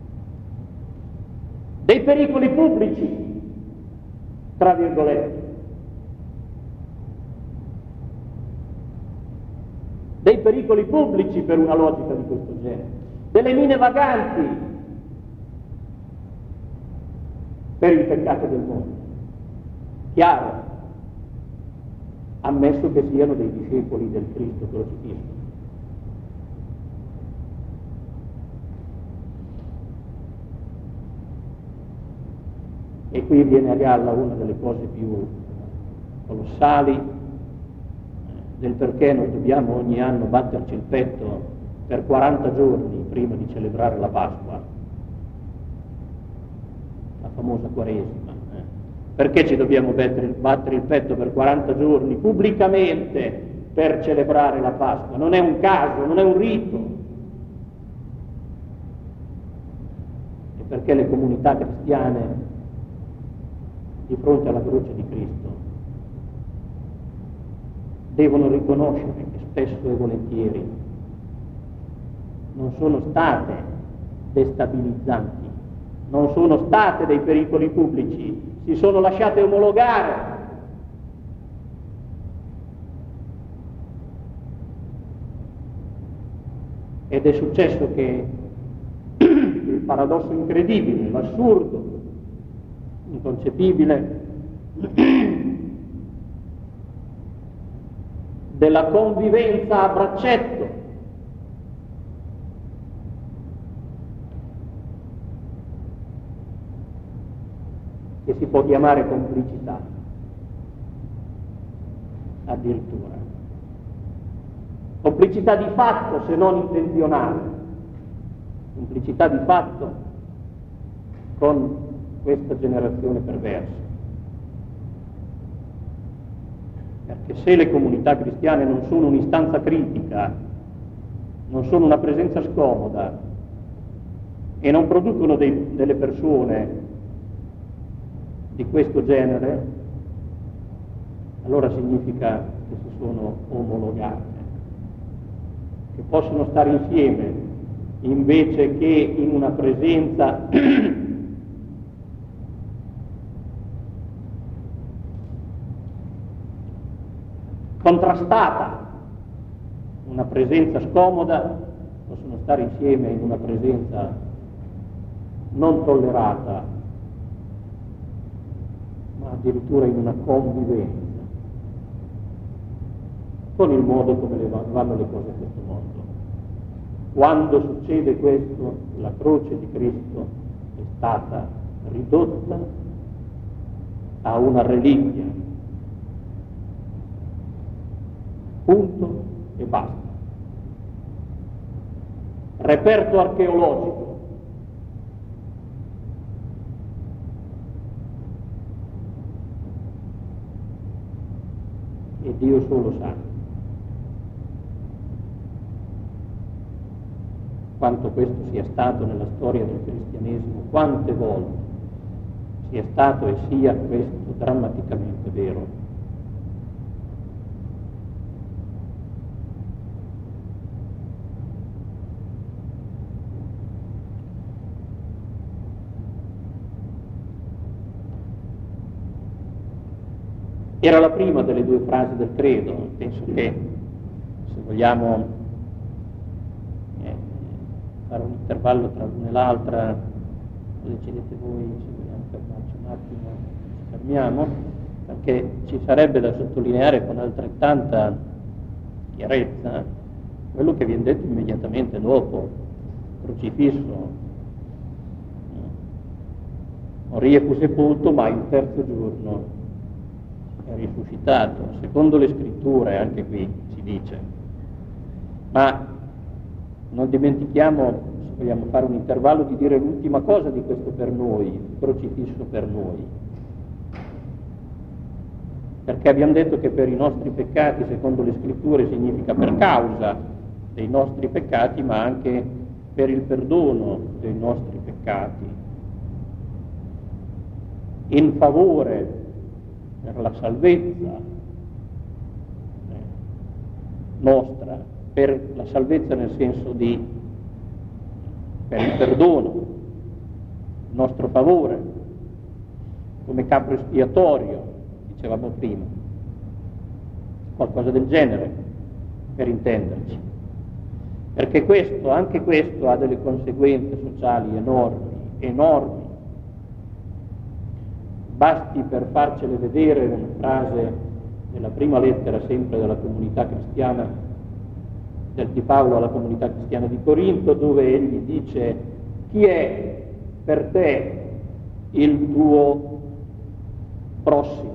Dei pericoli pubblici, tra virgolette, dei pericoli pubblici per una logica di questo genere, delle mine vaganti per il peccato del mondo. Chiaro, ammesso che siano dei discepoli del Cristo crocifisso. E qui viene a galla una delle cose più colossali del perché noi dobbiamo ogni anno batterci il petto per quaranta giorni prima di celebrare la Pasqua, la famosa Quaresima. Eh? Perché ci dobbiamo battere, battere il petto per quaranta giorni pubblicamente per celebrare la Pasqua? Non è un caso, non è un rito. E perché le comunità cristiane di fronte alla croce di Cristo devono riconoscere che spesso e volentieri non sono state destabilizzanti, non sono state dei pericoli pubblici, si sono lasciate omologare. Ed è successo che il paradosso incredibile, l'assurdo, inconcepibile della convivenza a braccetto che si può chiamare complicità, addirittura complicità di fatto se non intenzionale, complicità di fatto con questa generazione perversa. Perché se le comunità cristiane non sono un'istanza critica, non sono una presenza scomoda e non producono dei, delle persone di questo genere, allora significa che si sono omologate, che possono stare insieme invece che in una presenza contrastata, una presenza scomoda, possono stare insieme in una presenza non tollerata, ma addirittura in una convivenza con il modo come le vanno le cose a questo mondo. Quando succede questo, la croce di Cristo è stata ridotta a una reliquia. Punto e basta. Reperto archeologico. E Dio solo sa quanto questo sia stato nella storia del cristianesimo, quante volte sia stato e sia questo drammaticamente vero. Era la prima delle due frasi del credo. Penso che, se vogliamo eh, fare un intervallo tra l'una e l'altra, lo decidete voi, se vogliamo fermarci un attimo, ci fermiamo, perché ci sarebbe da sottolineare con altrettanta chiarezza quello che viene detto immediatamente dopo: crocifisso, morì e fu sepolto, ma il terzo giorno è risuscitato, secondo le scritture. Anche qui si dice. Ma non dimentichiamo, se vogliamo fare un intervallo, di dire l'ultima cosa di questo per noi, il crocifisso per noi, perché abbiamo detto che per i nostri peccati, secondo le scritture, significa per causa dei nostri peccati, ma anche per il perdono dei nostri peccati, in favore, per la salvezza nostra, per la salvezza nel senso di per il perdono, il nostro favore, come capro espiatorio, dicevamo prima, qualcosa del genere, per intenderci, perché questo, anche questo ha delle conseguenze sociali enormi, enormi. Basti per farcele vedere una frase nella prima lettera sempre della comunità cristiana, del, di Paolo alla comunità cristiana di Corinto, dove egli dice: chi è per te il tuo prossimo?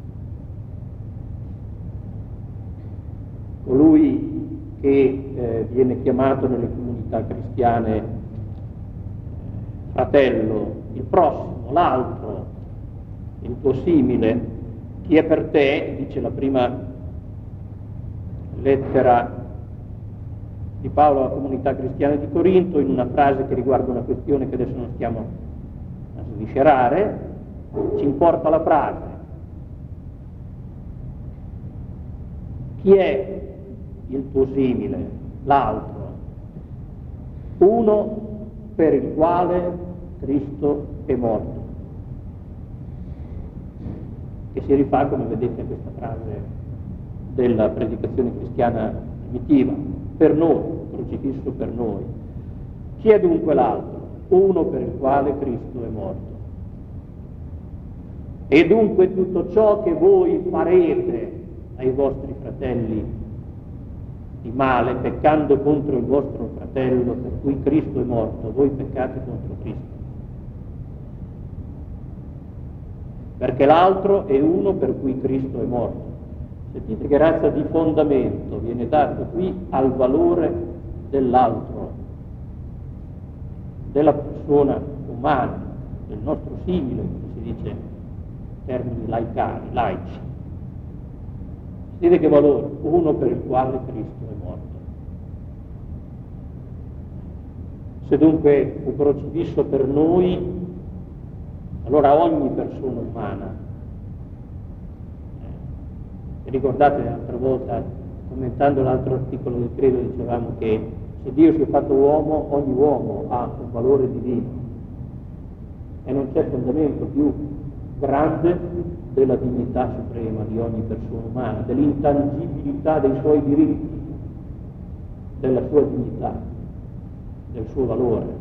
Colui che eh, viene chiamato nelle comunità cristiane fratello, il prossimo, l'altro, il tuo simile. Chi è per te, dice la prima lettera di Paolo alla comunità cristiana di Corinto, in una frase che riguarda una questione che adesso non stiamo a sviscerare, ci importa la frase. Chi è il tuo simile? L'altro, uno per il quale Cristo è morto, che si rifà, come vedete, a questa frase della predicazione cristiana primitiva: per noi, crocifisso per noi. Chi è dunque l'altro? Uno per il quale Cristo è morto. E dunque tutto ciò che voi farete ai vostri fratelli di male, peccando contro il vostro fratello per cui Cristo è morto, voi peccate contro Cristo. Perché l'altro è uno per cui Cristo è morto. Sentite che razza di fondamento viene dato qui al valore dell'altro, della persona umana, del nostro simile, come si dice in termini laicari, laici. Sentite che valore? Uno per il quale Cristo è morto. Se dunque fu crocifisso per noi, allora ogni persona umana, eh, ricordate l'altra volta, commentando l'altro articolo del credo, dicevamo che se Dio si è fatto uomo, ogni uomo ha un valore divino e non c'è fondamento più grande della dignità suprema di ogni persona umana, dell'intangibilità dei suoi diritti, della sua dignità, del suo valore.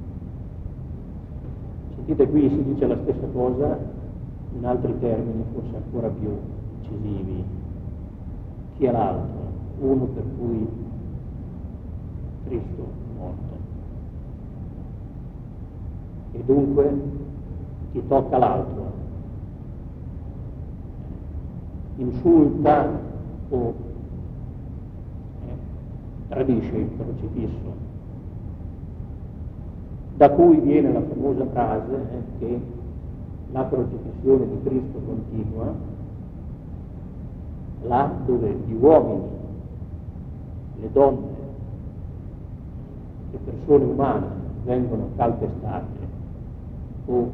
Sentite, qui si dice la stessa cosa in altri termini forse ancora più incisivi. Chi è l'altro? Uno per cui Cristo è morto. E dunque chi tocca l'altro insulta o eh, tradisce il crocifisso, da cui viene la famosa frase eh, che la crocifissione di Cristo continua là dove gli uomini, le donne, le persone umane vengono calpestate o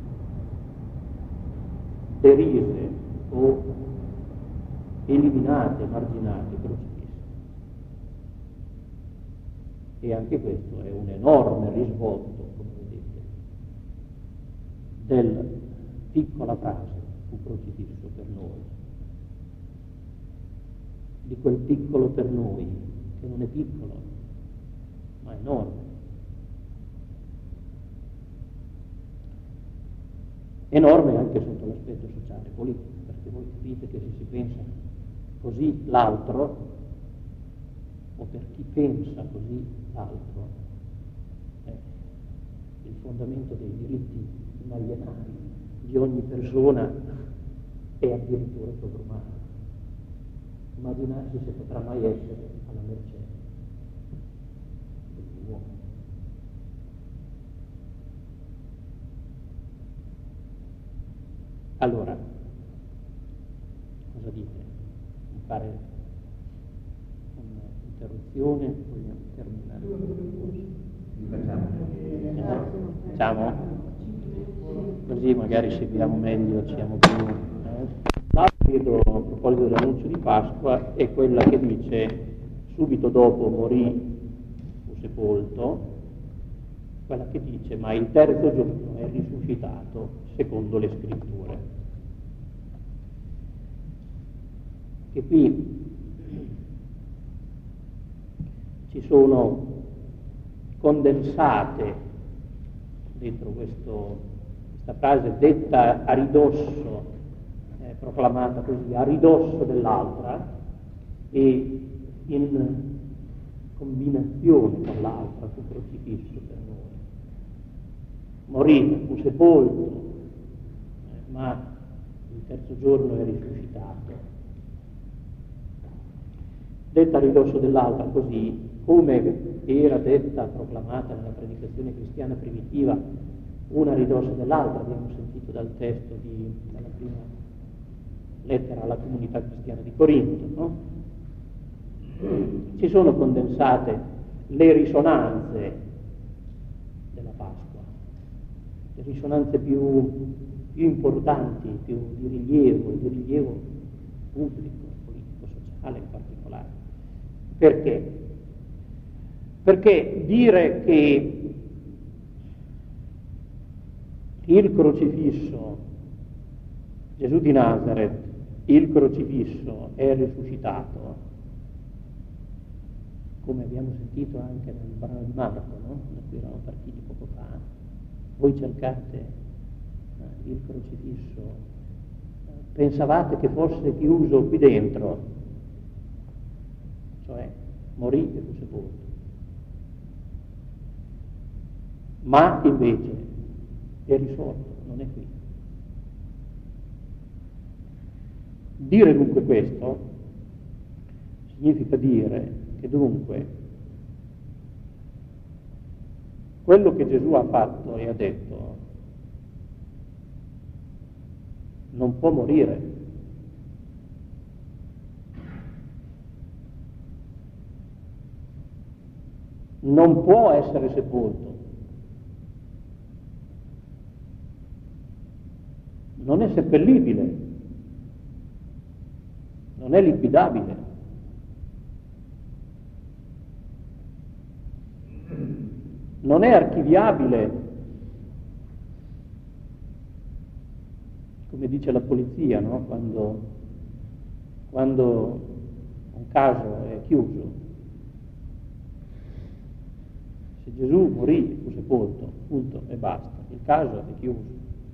derise o eliminate, marginate, crocifisse. E anche questo è un enorme risvolto, come vedete, della piccola frase fu crocifisso per noi. di quel piccolo per noi, che non è piccolo, ma è enorme. Enorme anche sotto l'aspetto sociale e politico, perché voi capite che se si pensa così l'altro, o per chi pensa così l'altro, è il fondamento dei diritti inalienabili di ogni persona e addirittura sovrumano. Immaginarsi se potrà mai essere alla mercé degli uomini. Allora, cosa dite? Mi pare un'interruzione, vogliamo terminare il discorso? Facciamo? Così magari seguiamo meglio, siamo più... Eh? L'altro vedo a proposito dell'annuncio di Pasqua è quella che dice subito dopo morì, fu sepolto, quella che dice ma il terzo giorno è risuscitato secondo le scritture. Che qui ci sono condensate dentro questo, questa frase detta a ridosso, eh, proclamata così, a ridosso dell'altra e in combinazione con l'altra, fu crocifisso per noi. Morì, fu sepolto, eh, ma il terzo giorno è risuscitato. Detta a ridosso dell'altra così, come era detta, proclamata nella predicazione cristiana primitiva, una a ridosso dell'altra, abbiamo sentito dal testo di, dalla prima lettera alla comunità cristiana di Corinto, no? Ci sono condensate le risonanze della Pasqua, le risonanze più, più importanti, più di rilievo, di rilievo pubblico, politico, sociale in particolare. Perché? Perché dire che il crocifisso, Gesù di Nazaret, il crocifisso è risuscitato, come abbiamo sentito anche nel brano di Marco, no? Da cui eravamo partiti poco fa, voi cercate eh, il crocifisso, pensavate che fosse chiuso qui dentro, cioè morì e fu sepolto. Ma invece è risorto, non è qui. Dire dunque questo significa dire che dunque quello che Gesù ha fatto e ha detto non può morire. Non può essere sepolto. Non è seppellibile, non è liquidabile. Non è archiviabile, come dice la polizia, no? Quando, quando un caso è chiuso. Se Gesù morì e fu sepolto, punto e basta, il caso è chiuso.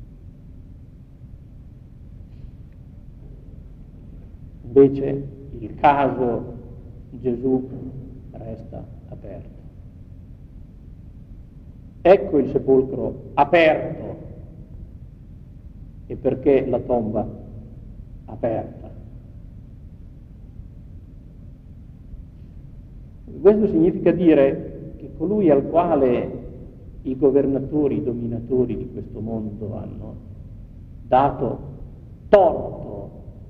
Invece il caso Gesù resta aperto. Ecco il sepolcro aperto. E perché la tomba aperta? Questo significa dire che colui al quale i governatori, i dominatori di questo mondo hanno dato torto,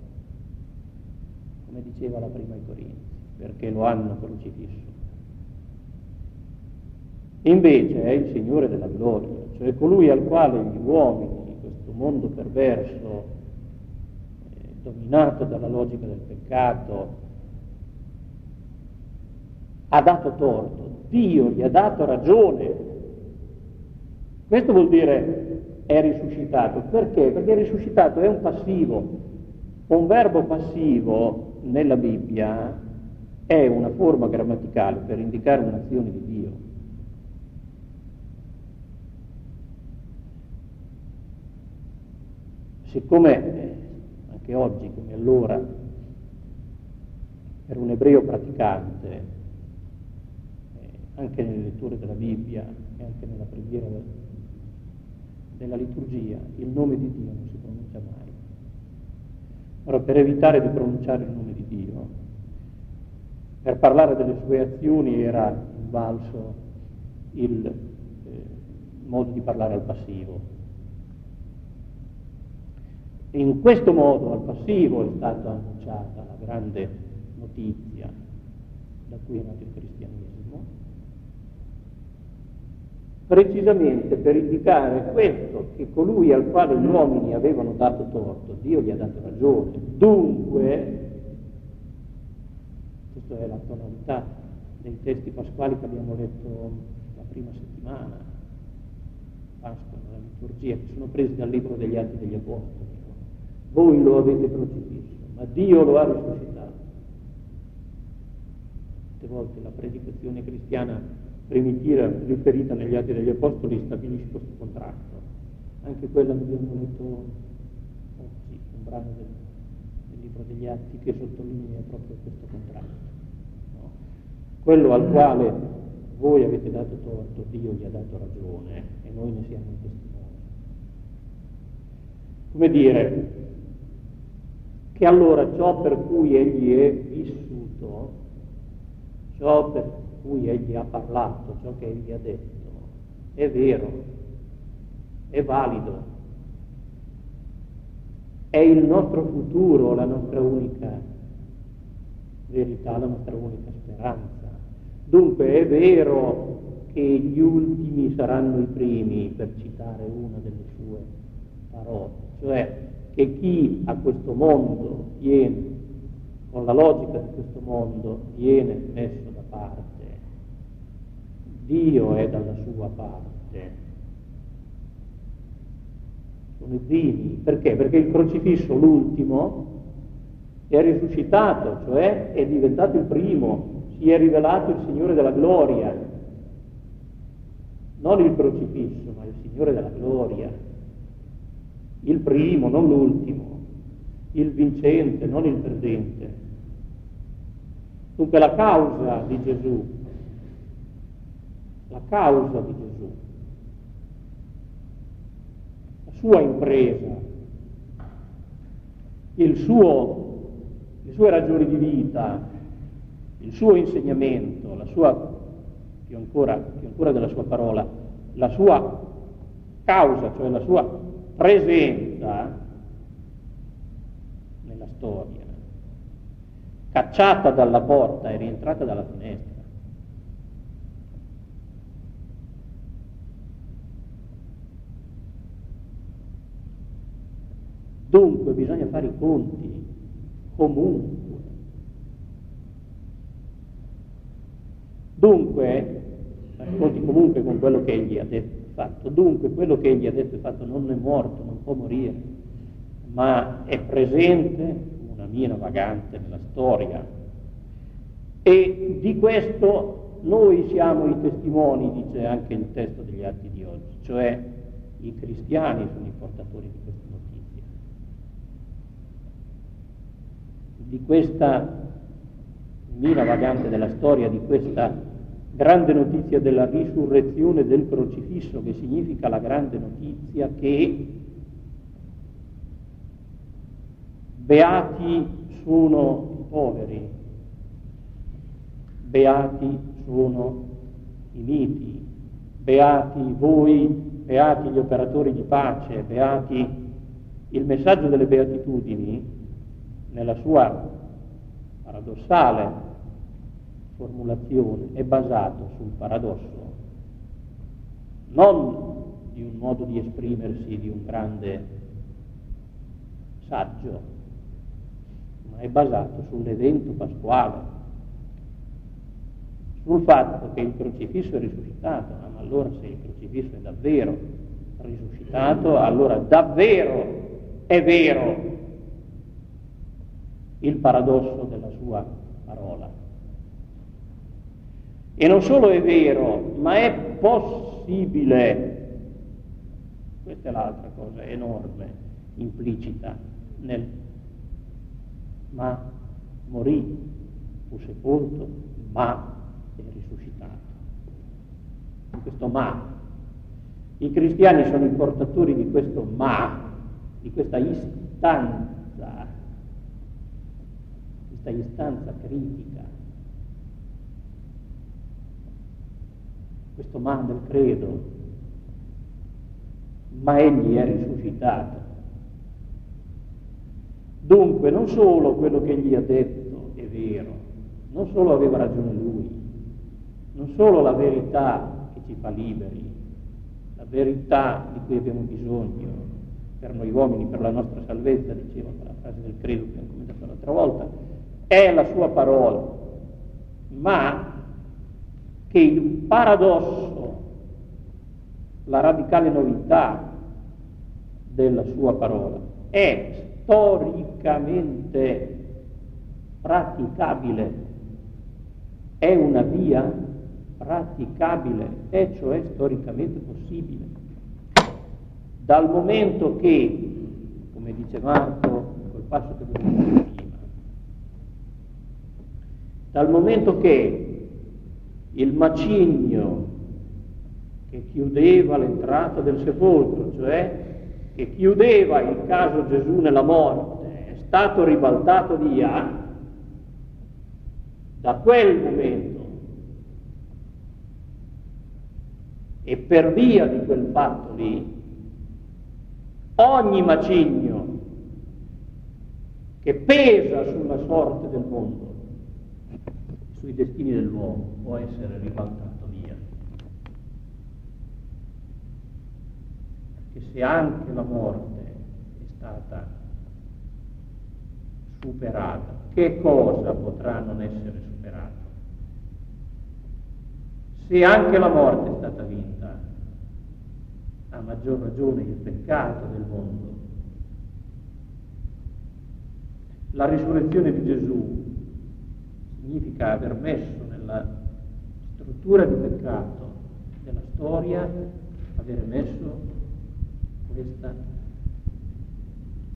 come diceva la prima ai Corinzi, perché lo hanno crocifisso. Invece è il Signore della gloria, cioè colui al quale gli uomini di questo mondo perverso, eh, dominato dalla logica del peccato, ha dato torto. Dio gli ha dato ragione. Questo vuol dire è risuscitato. Perché? Perché risuscitato è un passivo. Un verbo passivo nella Bibbia è una forma grammaticale per indicare un'azione di Dio. Siccome anche oggi, come allora, per un ebreo praticante, eh, anche nelle letture della Bibbia e anche nella preghiera della liturgia, il nome di Dio non si pronuncia mai. Ora, per evitare di pronunciare il nome di Dio, per parlare delle sue azioni era invalso il eh, modo di parlare al passivo. E in questo modo al passivo è stata annunciata la grande notizia da cui è nato il cristianesimo, precisamente per indicare questo, che colui al quale gli uomini avevano dato torto, Dio gli ha dato ragione. Dunque, questa è la tonalità dei testi pasquali che abbiamo letto la prima settimana, Pasqua, nella liturgia, che sono presi dal libro degli Atti degli Apostoli. Voi lo avete crocifisso, ma Dio lo ha risuscitato. Tante volte la predicazione cristiana primitiva riferita negli Atti degli Apostoli stabilisce questo contrasto. Anche quella che abbiamo letto oggi, un brano del, del libro degli Atti che sottolinea proprio questo contrasto. No? Quello al quale voi avete dato torto, Dio gli ha dato ragione e noi ne siamo i testimoni. Come dire, che allora ciò per cui egli è vissuto, ciò per cui egli ha parlato, ciò che egli ha detto, è vero, è valido, è il nostro futuro, la nostra unica verità, la nostra unica speranza. Dunque è vero che gli ultimi saranno i primi, per citare una delle sue parole, cioè che chi a questo mondo viene, con la logica di questo mondo, viene messo da parte. Dio è dalla sua parte. Sono i primi. Perché? Perché il crocifisso, l'ultimo, è risuscitato, cioè è diventato il primo, si è rivelato il Signore della gloria. Non il crocifisso, ma il Signore della gloria. Il primo, non l'ultimo, il vincente, non il perdente. Dunque la causa di Gesù, la causa di Gesù, la sua impresa, il suo, le sue ragioni di vita, il suo insegnamento, la sua, più ancora, più ancora della sua parola, la sua causa, cioè la sua presenza nella storia, cacciata dalla porta e rientrata dalla finestra. Dunque bisogna fare i conti, comunque. Dunque, fare i conti comunque con quello che egli ha detto. Fatto. Dunque quello che egli ha detto e fatto non è morto, non può morire, ma è presente, una mina vagante nella storia, e di questo noi siamo i testimoni, dice anche il testo degli Atti di oggi, cioè i cristiani sono i portatori di questa notizia, di questa mina vagante della storia, di questa grande notizia della risurrezione del crocifisso, che significa la grande notizia che beati sono i poveri, beati sono i miti, beati voi, beati gli operatori di pace, beati. Il messaggio delle beatitudini, nella sua paradossale formulazione, è basato sul paradosso, non di un modo di esprimersi di un grande saggio, ma è basato sull'evento pasquale, sul fatto che il crocifisso è risuscitato. Ah, ma allora se il crocifisso è davvero risuscitato, allora davvero è vero il paradosso della sua parola. E non solo è vero, ma è possibile. Questa è l'altra cosa enorme, implicita nel ma morì, fu sepolto, ma è risuscitato. In questo ma. I cristiani sono i portatori di questo ma, di questa istanza, questa istanza critica, questo ma del credo, ma egli è risuscitato. Dunque non solo quello che egli ha detto è vero, non solo aveva ragione lui, non solo la verità che ci fa liberi, la verità di cui abbiamo bisogno per noi uomini, per la nostra salvezza, diceva quella frase del credo che abbiamo commentato l'altra volta, è la sua parola, ma che il paradosso, la radicale novità della sua parola è storicamente praticabile, è una via praticabile, è cioè storicamente possibile. Dal momento che, come dice Marco, col passo che abbiamo detto prima, dal momento che il macigno che chiudeva l'entrata del sepolcro, cioè che chiudeva il caso Gesù nella morte, è stato ribaltato via, da quel momento e per via di quel fatto lì, ogni macigno che pesa sulla sorte del mondo, sui destini dell'uomo, può essere ribaltato via. Perché se anche la morte è stata superata, che cosa potrà non essere superato? Se anche la morte è stata vinta, a maggior ragione il peccato del mondo. La risurrezione di Gesù significa aver messo nella struttura di peccato della storia, avere messo questa